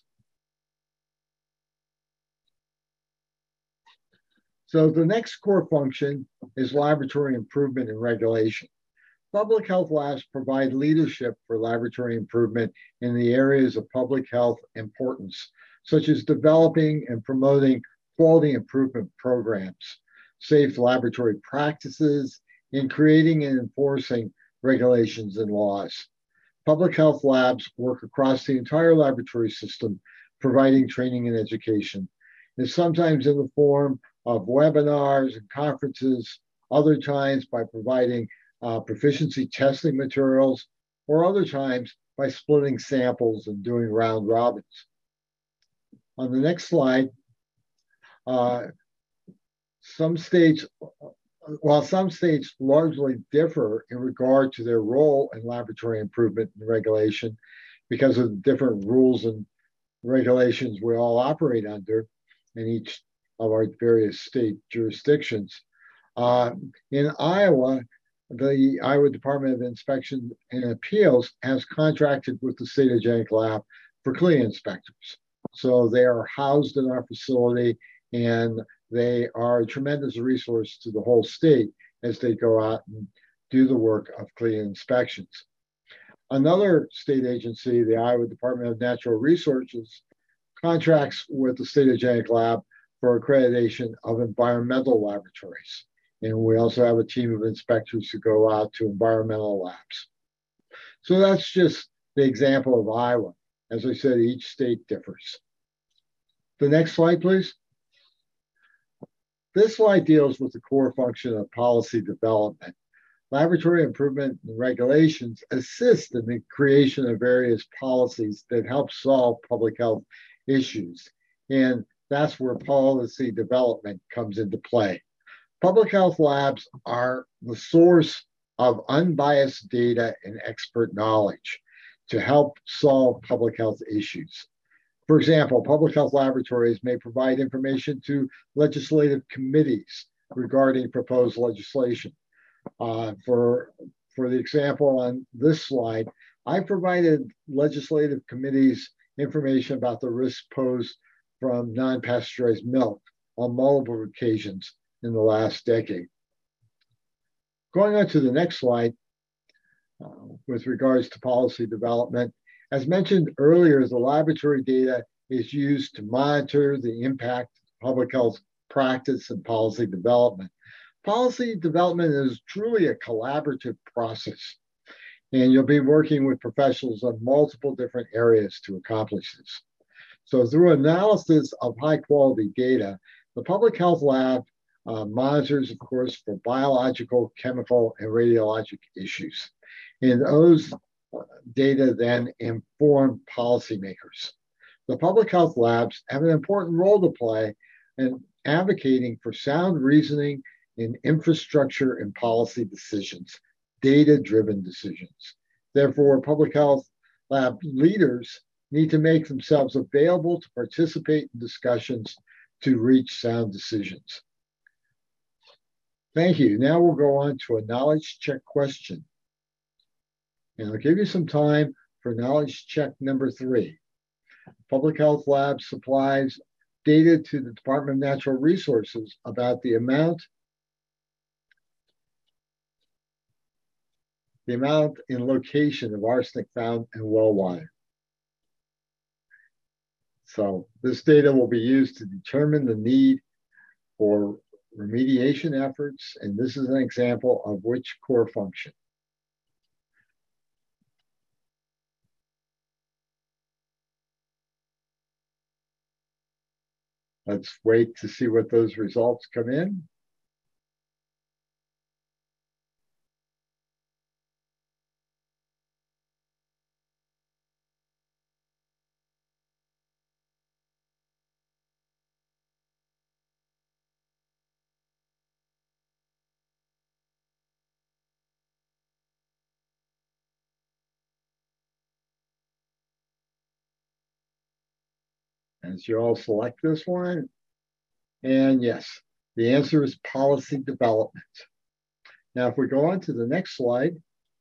So the next core function is laboratory improvement and regulation. Public health labs provide leadership for laboratory improvement in the areas of public health importance, such as developing and promoting quality improvement programs, safe laboratory practices, and creating and enforcing regulations and laws. Public health labs work across the entire laboratory system, providing training and education. And sometimes in the form of webinars and conferences, other times by providing proficiency testing materials, or other times by splitting samples and doing round robins. On the next slide, some states largely differ in regard to their role in laboratory improvement and regulation because of the different rules and regulations we all operate under in each of our various state jurisdictions. In Iowa, the Iowa Department of Inspection and Appeals has contracted with the State Hygienic Lab for CLIA inspectors. So they are housed in our facility, and they are a tremendous resource to the whole state as they go out and do the work of CLIA inspections. Another state agency, the Iowa Department of Natural Resources, contracts with the State Hygienic Lab for accreditation of environmental laboratories. And we also have a team of inspectors who go out to environmental labs. So that's just the example of Iowa. As I said, each state differs. The next slide, please. This slide deals with the core function of policy development. Laboratory improvement and regulations assist in the creation of various policies that help solve public health issues. And that's where policy development comes into play. Public health labs are the source of unbiased data and expert knowledge to help solve public health issues. For example, public health laboratories may provide information to legislative committees regarding proposed legislation. For the example on this slide, I provided legislative committees information about the risks posed from non-pasteurized milk on multiple occasions in the last decade. Going on to the next slide, with regards to policy development, as mentioned earlier, the laboratory data is used to monitor the impact of public health practice and policy development. Policy development is truly a collaborative process, and you'll be working with professionals on multiple different areas to accomplish this. So through analysis of high quality data, the public health lab monitors, of course, for biological, chemical, and radiologic issues. And those data then inform policymakers. The public health labs have an important role to play in advocating for sound reasoning in infrastructure and policy decisions, data-driven decisions. Therefore, public health lab leaders need to make themselves available to participate in discussions to reach sound decisions. Thank you. Now we'll go on to a knowledge check question. And I'll give you some time for knowledge check number 3. Public Health Lab supplies data to the Department of Natural Resources about the amount and location of arsenic found in well water. So this data will be used to determine the need for remediation efforts, and this is an example of which core function. Let's wait to see what those results come in. As you all select this one, and yes, the answer is policy development. Now, if we go on to the next slide,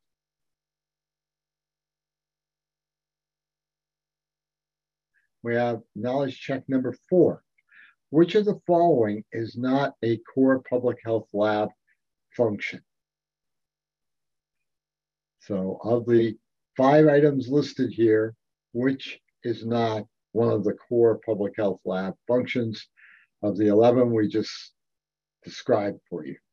we have knowledge check number 4. Which of the following is not a core public health lab function? So of the 5 items listed here, which is not one of the core public health lab functions of the 11 we just described for you?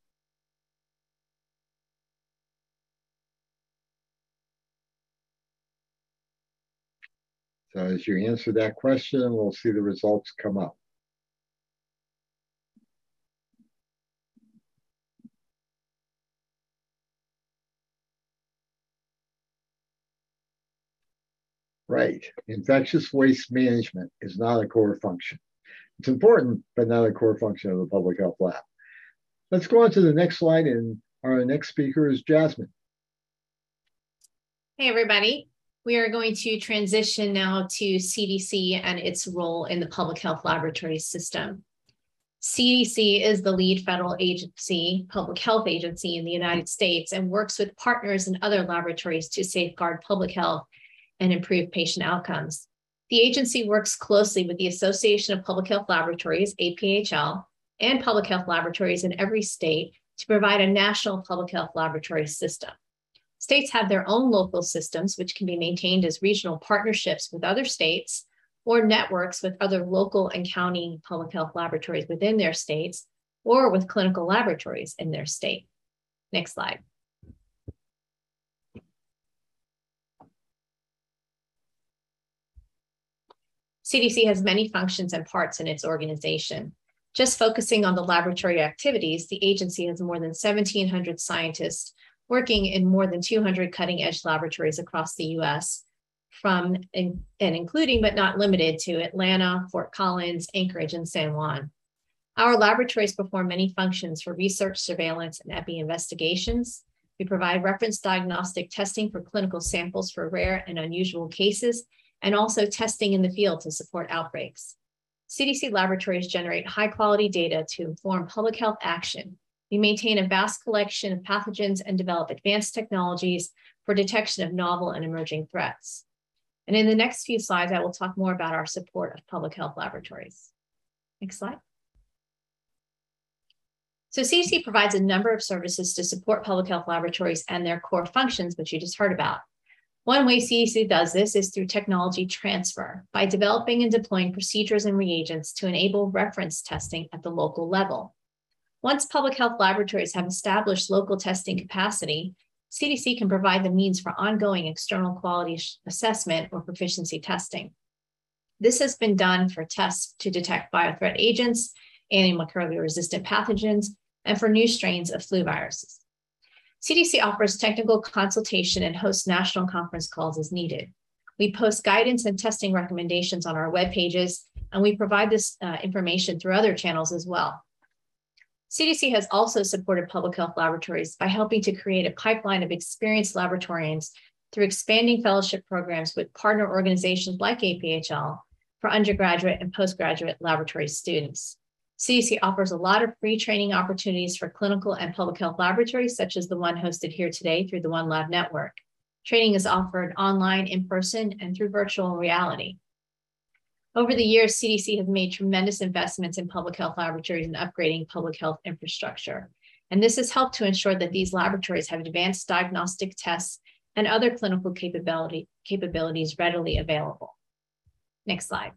So as you answer that question, we'll see the results come up. Right. Infectious waste management is not a core function. It's important, but not a core function of the public health lab. Let's go on to the next slide, and our next speaker is Jasmine. Hey, everybody. We are going to transition now to CDC and its role in the public health laboratory system. CDC is the lead federal agency, public health agency in the United States, and works with partners and other laboratories to safeguard public health and improve patient outcomes. The agency works closely with the Association of Public Health Laboratories, APHL, and public health laboratories in every state to provide a national public health laboratory system. States have their own local systems, which can be maintained as regional partnerships with other states or networks with other local and county public health laboratories within their states or with clinical laboratories in their state. Next slide. CDC has many functions and parts in its organization. Just focusing on the laboratory activities, the agency has more than 1,700 scientists working in more than 200 cutting-edge laboratories across the U.S., including but not limited to Atlanta, Fort Collins, Anchorage, and San Juan. Our laboratories perform many functions for research, surveillance, and epi investigations. We provide reference diagnostic testing for clinical samples for rare and unusual cases, and also testing in the field to support outbreaks. CDC laboratories generate high-quality data to inform public health action. We maintain a vast collection of pathogens and develop advanced technologies for detection of novel and emerging threats. And in the next few slides, I will talk more about our support of public health laboratories. Next slide. So CDC provides a number of services to support public health laboratories and their core functions, which you just heard about. One way CDC does this is through technology transfer by developing and deploying procedures and reagents to enable reference testing at the local level. Once public health laboratories have established local testing capacity, CDC can provide the means for ongoing external quality assessment or proficiency testing. This has been done for tests to detect biothreat agents, antimicrobial resistant pathogens, and for new strains of flu viruses. CDC offers technical consultation and hosts national conference calls as needed. We post guidance and testing recommendations on our web pages, and we provide this information through other channels as well. CDC has also supported public health laboratories by helping to create a pipeline of experienced laboratorians through expanding fellowship programs with partner organizations like APHL for undergraduate and postgraduate laboratory students. CDC offers a lot of free training opportunities for clinical and public health laboratories, such as the one hosted here today through the One Lab Network. Training is offered online, in person, and through virtual reality. Over the years, CDC has made tremendous investments in public health laboratories and upgrading public health infrastructure. And this has helped to ensure that these laboratories have advanced diagnostic tests and other clinical capabilities readily available. Next slide.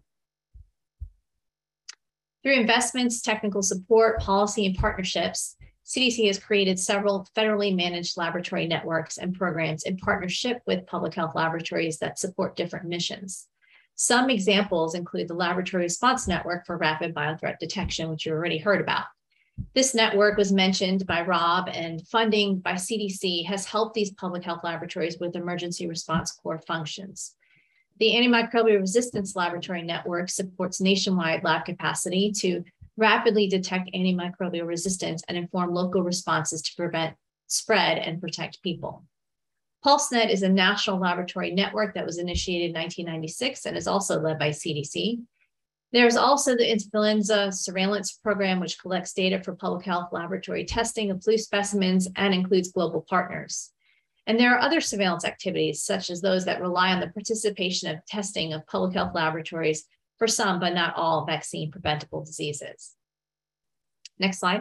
Through investments, technical support, policy, and partnerships, CDC has created several federally managed laboratory networks and programs in partnership with public health laboratories that support different missions. Some examples include the Laboratory Response Network for Rapid Biothreat Detection, which you already heard about. This network was mentioned by Rob, and funding by CDC has helped these public health laboratories with emergency response core functions. The Antimicrobial Resistance Laboratory Network supports nationwide lab capacity to rapidly detect antimicrobial resistance and inform local responses to prevent spread and protect people. PulseNet is a national laboratory network that was initiated in 1996 and is also led by CDC. There's also the influenza surveillance program, which collects data for public health laboratory testing of flu specimens and includes global partners. And there are other surveillance activities, such as those that rely on the participation of testing of public health laboratories for some, but not all, vaccine preventable diseases. Next slide.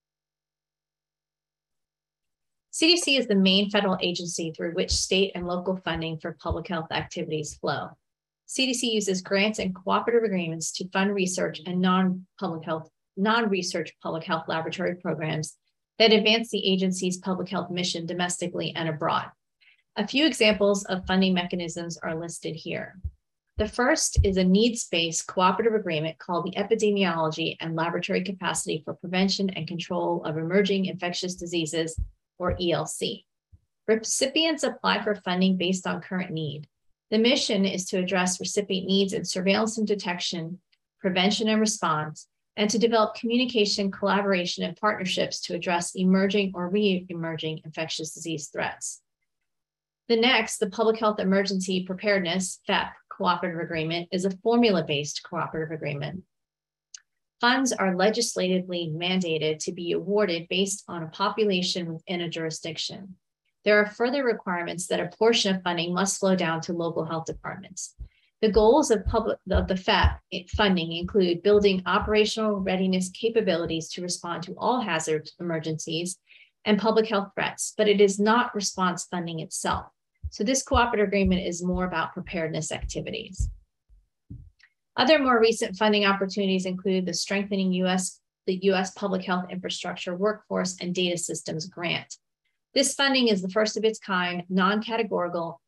CDC is the main federal agency through which state and local funding for public health activities flow. CDC uses grants and cooperative agreements to fund research and non-research public health laboratory programs that advance the agency's public health mission domestically and abroad. A few examples of funding mechanisms are listed here. The first is a needs-based cooperative agreement called the Epidemiology and Laboratory Capacity for Prevention and Control of Emerging Infectious Diseases, or ELC. Recipients apply for funding based on current need. The mission is to address recipient needs in surveillance and detection, prevention and response, and to develop communication, collaboration, and partnerships to address emerging or re-emerging infectious disease threats. The next, the Public Health Emergency Preparedness, FEP, Cooperative Agreement, is a formula-based cooperative agreement. Funds are legislatively mandated to be awarded based on a population within a jurisdiction. There are further requirements that a portion of funding must flow down to local health departments. The goals of the FEP funding include building operational readiness capabilities to respond to all hazard emergencies and public health threats, but it is not response funding itself. So this cooperative agreement is more about preparedness activities. Other more recent funding opportunities include the Strengthening the U.S. Public Health Infrastructure Workforce and Data Systems Grant. This funding is the first of its kind, non-categorical,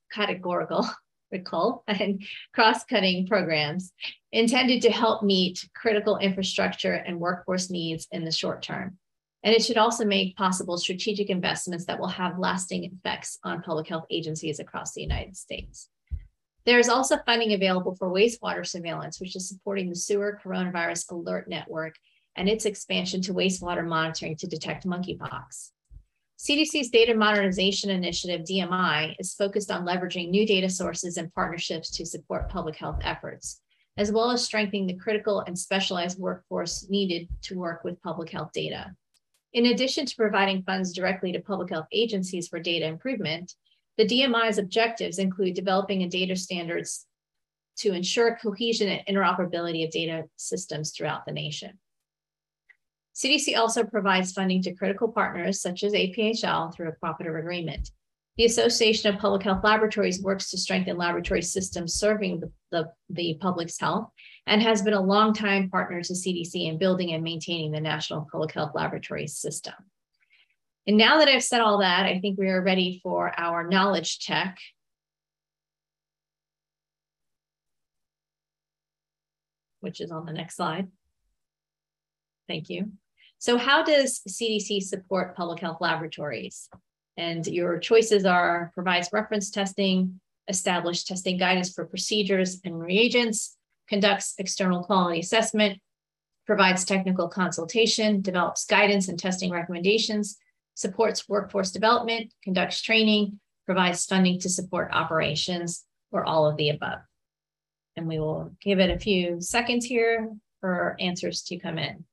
and cross-cutting programs intended to help meet critical infrastructure and workforce needs in the short term. And it should also make possible strategic investments that will have lasting effects on public health agencies across the United States. There is also funding available for wastewater surveillance, which is supporting the Sewer Coronavirus Alert Network and its expansion to wastewater monitoring to detect monkeypox. CDC's Data Modernization Initiative, DMI, is focused on leveraging new data sources and partnerships to support public health efforts, as well as strengthening the critical and specialized workforce needed to work with public health data. In addition to providing funds directly to public health agencies for data improvement, the DMI's objectives include developing data standards to ensure cohesion and interoperability of data systems throughout the nation. CDC also provides funding to critical partners such as APHL through a cooperative agreement. The Association of Public Health Laboratories works to strengthen laboratory systems serving the public's health and has been a longtime partner to CDC in building and maintaining the National Public Health Laboratory System. And now that I've said all that, I think we are ready for our knowledge check. Which is on the next slide. Thank you. So how does CDC support public health laboratories? And your choices are provides reference testing, establish testing guidance for procedures and reagents, conducts external quality assessment, provides technical consultation, develops guidance and testing recommendations, supports workforce development, conducts training, provides funding to support operations, or all of the above. And we will give it a few seconds here for answers to come in.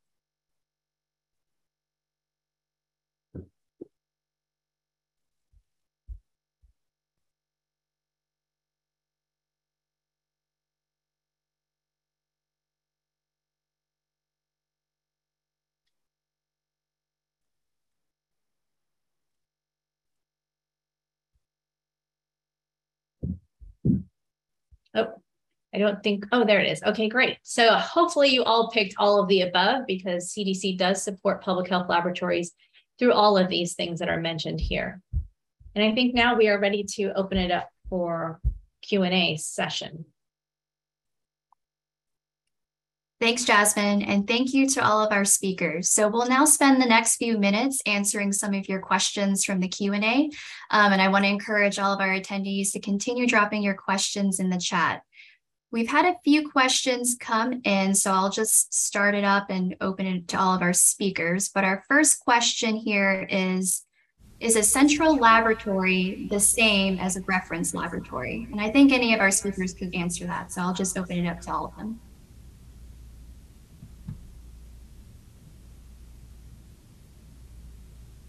Oh, I don't think, oh, there it is. Okay, great. So hopefully you all picked all of the above because CDC does support public health laboratories through all of these things that are mentioned here. And I think now we are ready to open it up for Q&A session. Thanks, Jasmine, and thank you to all of our speakers. So we'll now spend the next few minutes answering some of your questions from the Q&A, and I want to encourage all of our attendees to continue dropping your questions in the chat. We've had a few questions come in, so I'll just start it up and open it to all of our speakers. But our first question here is a central laboratory the same as a reference laboratory? And I think any of our speakers could answer that, so I'll just open it up to all of them.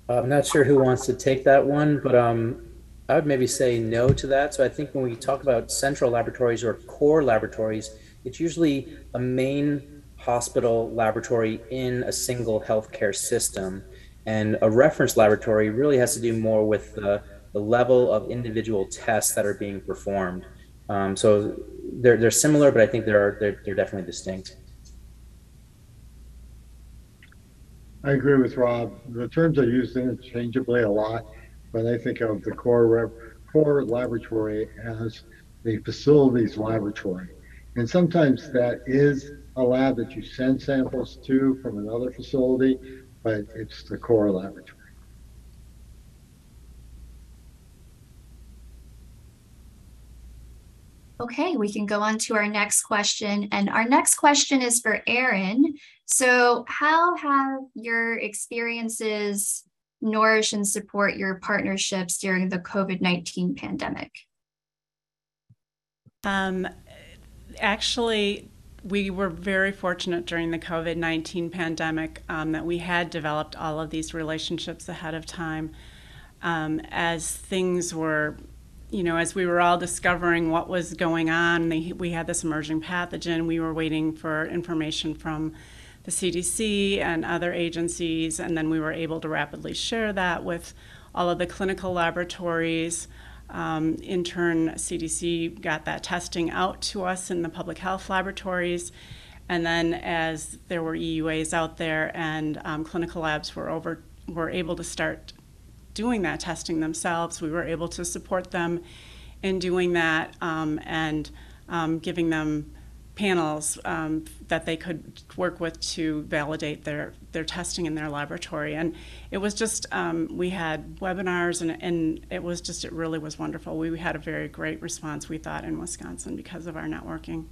I'm not sure who wants to take that one, but I would maybe say no to that. So I think when we talk about central laboratories or core laboratories, it's usually a main hospital laboratory in a single healthcare system. And a reference laboratory really has to do more with the level of individual tests that are being performed. So they're similar, but I think they're definitely distinct. I agree with Rob. The terms are used interchangeably a lot, but I think of the core laboratory as the facilities laboratory. And sometimes that is a lab that you send samples to from another facility, but it's the core laboratory. Okay, we can go on to our next question. And our next question is for Aaron. So how have your experiences nourish and support your partnerships during the COVID-19 pandemic? Actually, we were very fortunate during the COVID-19 pandemic that we had developed all of these relationships ahead of time. As things were, as we were all discovering what was going on, we had this emerging pathogen. We were waiting for information from the CDC and other agencies, and then we were able to rapidly share that with all of the clinical laboratories. In turn, CDC got that testing out to us in the public health laboratories. And then as there were EUAs out there and clinical labs were able to start doing that testing themselves, we were able to support them in doing that and giving them panels that they could work with to validate their testing in their laboratory. And it was just, we had webinars and it really was wonderful. We had a very great response, we thought, in Wisconsin because of our networking.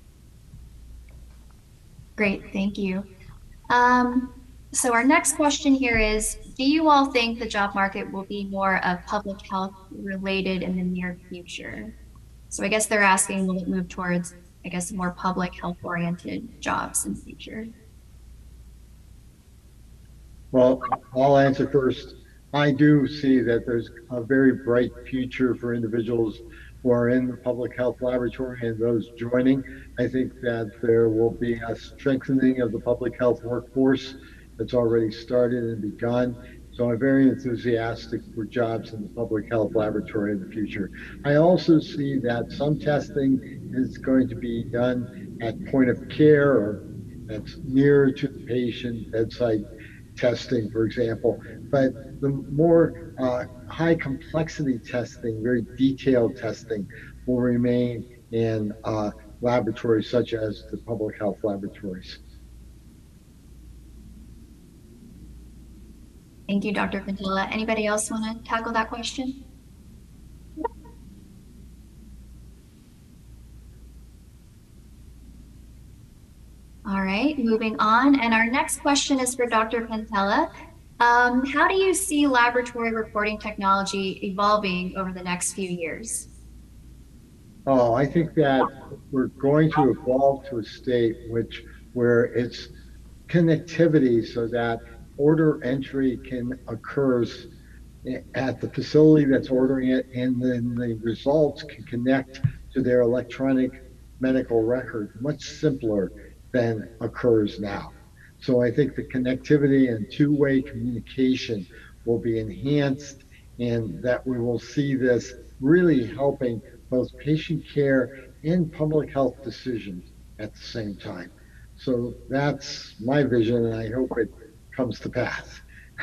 Great, thank you. So our next question here is, do you all think the job market will be more of public health related in the near future? So I guess they're asking, will it move towards, I guess, more public health oriented jobs in the future? Well, I'll answer first. I do see that there's a very bright future for individuals who are in the public health laboratory and those joining. I think that there will be a strengthening of the public health workforce that's already started and begun. So I'm very enthusiastic for jobs in the public health laboratory in the future. I also see that some testing is going to be done at point of care or that's nearer to the patient, bedside testing, for example. But the more high complexity testing, very detailed testing, will remain in laboratories such as the public health laboratories. Thank you, Dr. Pintella. Anybody else want to tackle that question? All right, moving on. And our next question is for Dr. Pintella. How do you see laboratory reporting technology evolving over the next few years? Oh, I think that we're going to evolve to a state where it's connectivity so that order entry can occurs at the facility that's ordering it, and then the results can connect to their electronic medical record much simpler than occurs now. So I think the connectivity and two-way communication will be enhanced, and that we will see this really helping both patient care and public health decisions at the same time. So that's my vision, and I hope it comes to pass.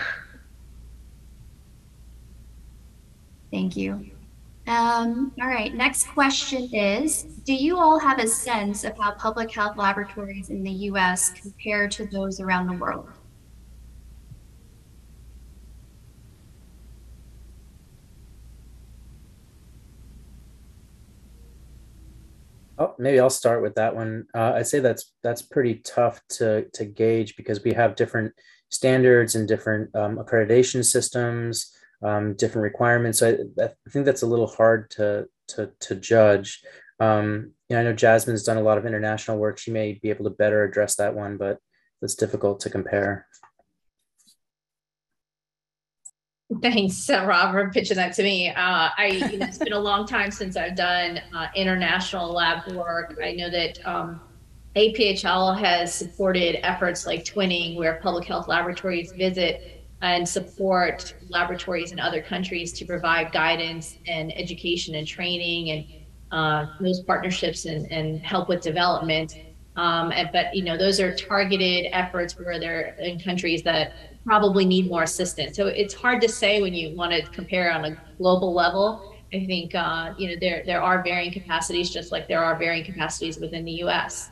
Thank you. All right, next question is, do you all have a sense of how public health laboratories in the US compare to those around the world? Oh, maybe I'll start with that one. I'd say that's pretty tough to gauge because we have different standards and different accreditation systems, different requirements. So I think that's a little hard to judge. I know Jasmine's done a lot of international work. She may be able to better address that one, but it's difficult to compare. Thanks, Rob, for pitching that to me. It's been a long time since I've done international lab work. I know that APHL has supported efforts like twinning, where public health laboratories visit and support laboratories in other countries to provide guidance and education and training and those partnerships and help with development. But those are targeted efforts where they're in countries that probably need more assistance. So it's hard to say when you want to compare on a global level. I think there are varying capacities, just like there are varying capacities within the U.S.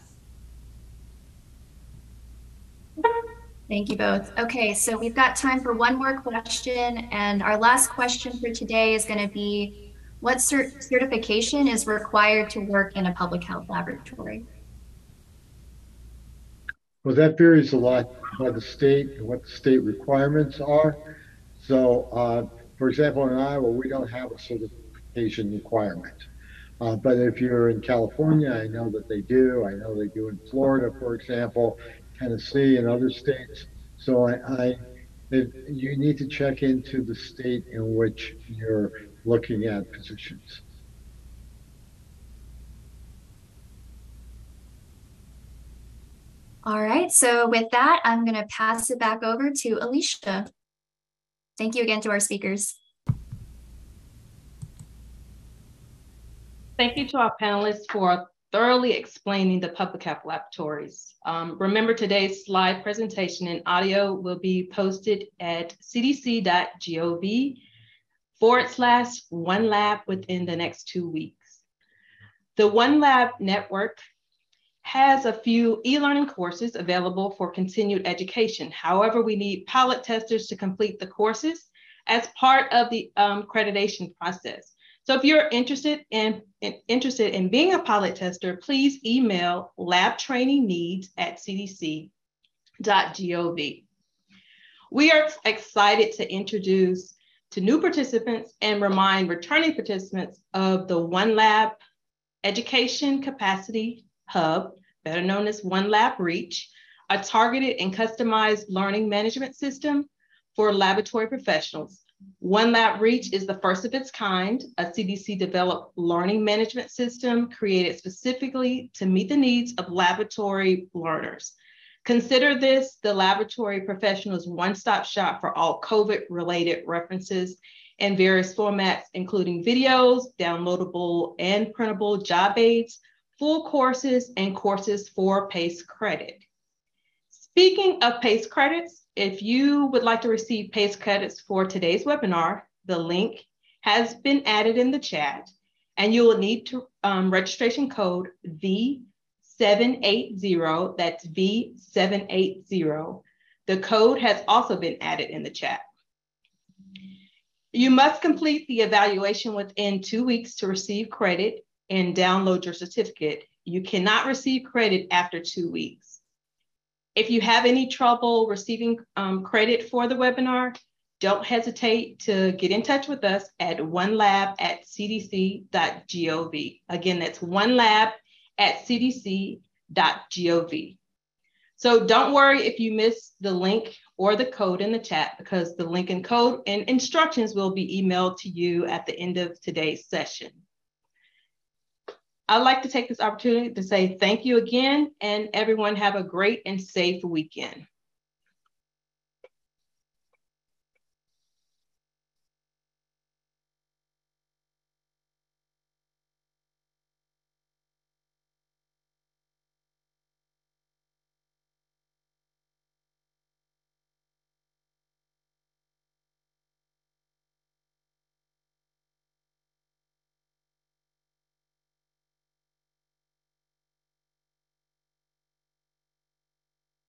Thank you both. Okay, so we've got time for one more question, and our last question for today is going to be, what certification is required to work in a public health laboratory? Well, that varies a lot by the state and what the state requirements are. So, for example, in Iowa, we don't have a certification requirement. But if you're in California, I know that they do. I know they do in Florida, for example, Tennessee, and other states. So you need to check into the state in which you're looking at positions. All right, so with that, I'm going to pass it back over to Alicia. Thank you again to our speakers. Thank you to our panelists for thoroughly explaining the public health laboratories. Remember, today's slide presentation and audio will be posted at cdc.gov/OneLab within the next 2 weeks. The OneLab network has a few e-learning courses available for continued education. However, we need pilot testers to complete the courses as part of the accreditation process. So if you're interested in being a pilot tester, please email labtrainingneeds@cdc.gov. We are excited to introduce to new participants and remind returning participants of the OneLab Education Capacity Hub, better known as OneLab Reach, a targeted and customized learning management system for laboratory professionals. OneLab Reach is the first of its kind, a CDC-developed learning management system created specifically to meet the needs of laboratory learners. Consider this the laboratory professional's one-stop shop for all COVID-related references in various formats, including videos, downloadable and printable job aids, full courses, and courses for PACE credit. Speaking of PACE credits, if you would like to receive PACE credits for today's webinar, the link has been added in the chat, and you will need to registration code V780, that's V780. The code has also been added in the chat. You must complete the evaluation within 2 weeks to receive credit and download your certificate. You cannot receive credit after 2 weeks. If you have any trouble receiving credit for the webinar, don't hesitate to get in touch with us at onelab@cdc.gov. Again, that's onelab@cdc.gov. So don't worry if you miss the link or the code in the chat, because the link and code and instructions will be emailed to you at the end of today's session. I'd like to take this opportunity to say thank you again, and everyone have a great and safe weekend.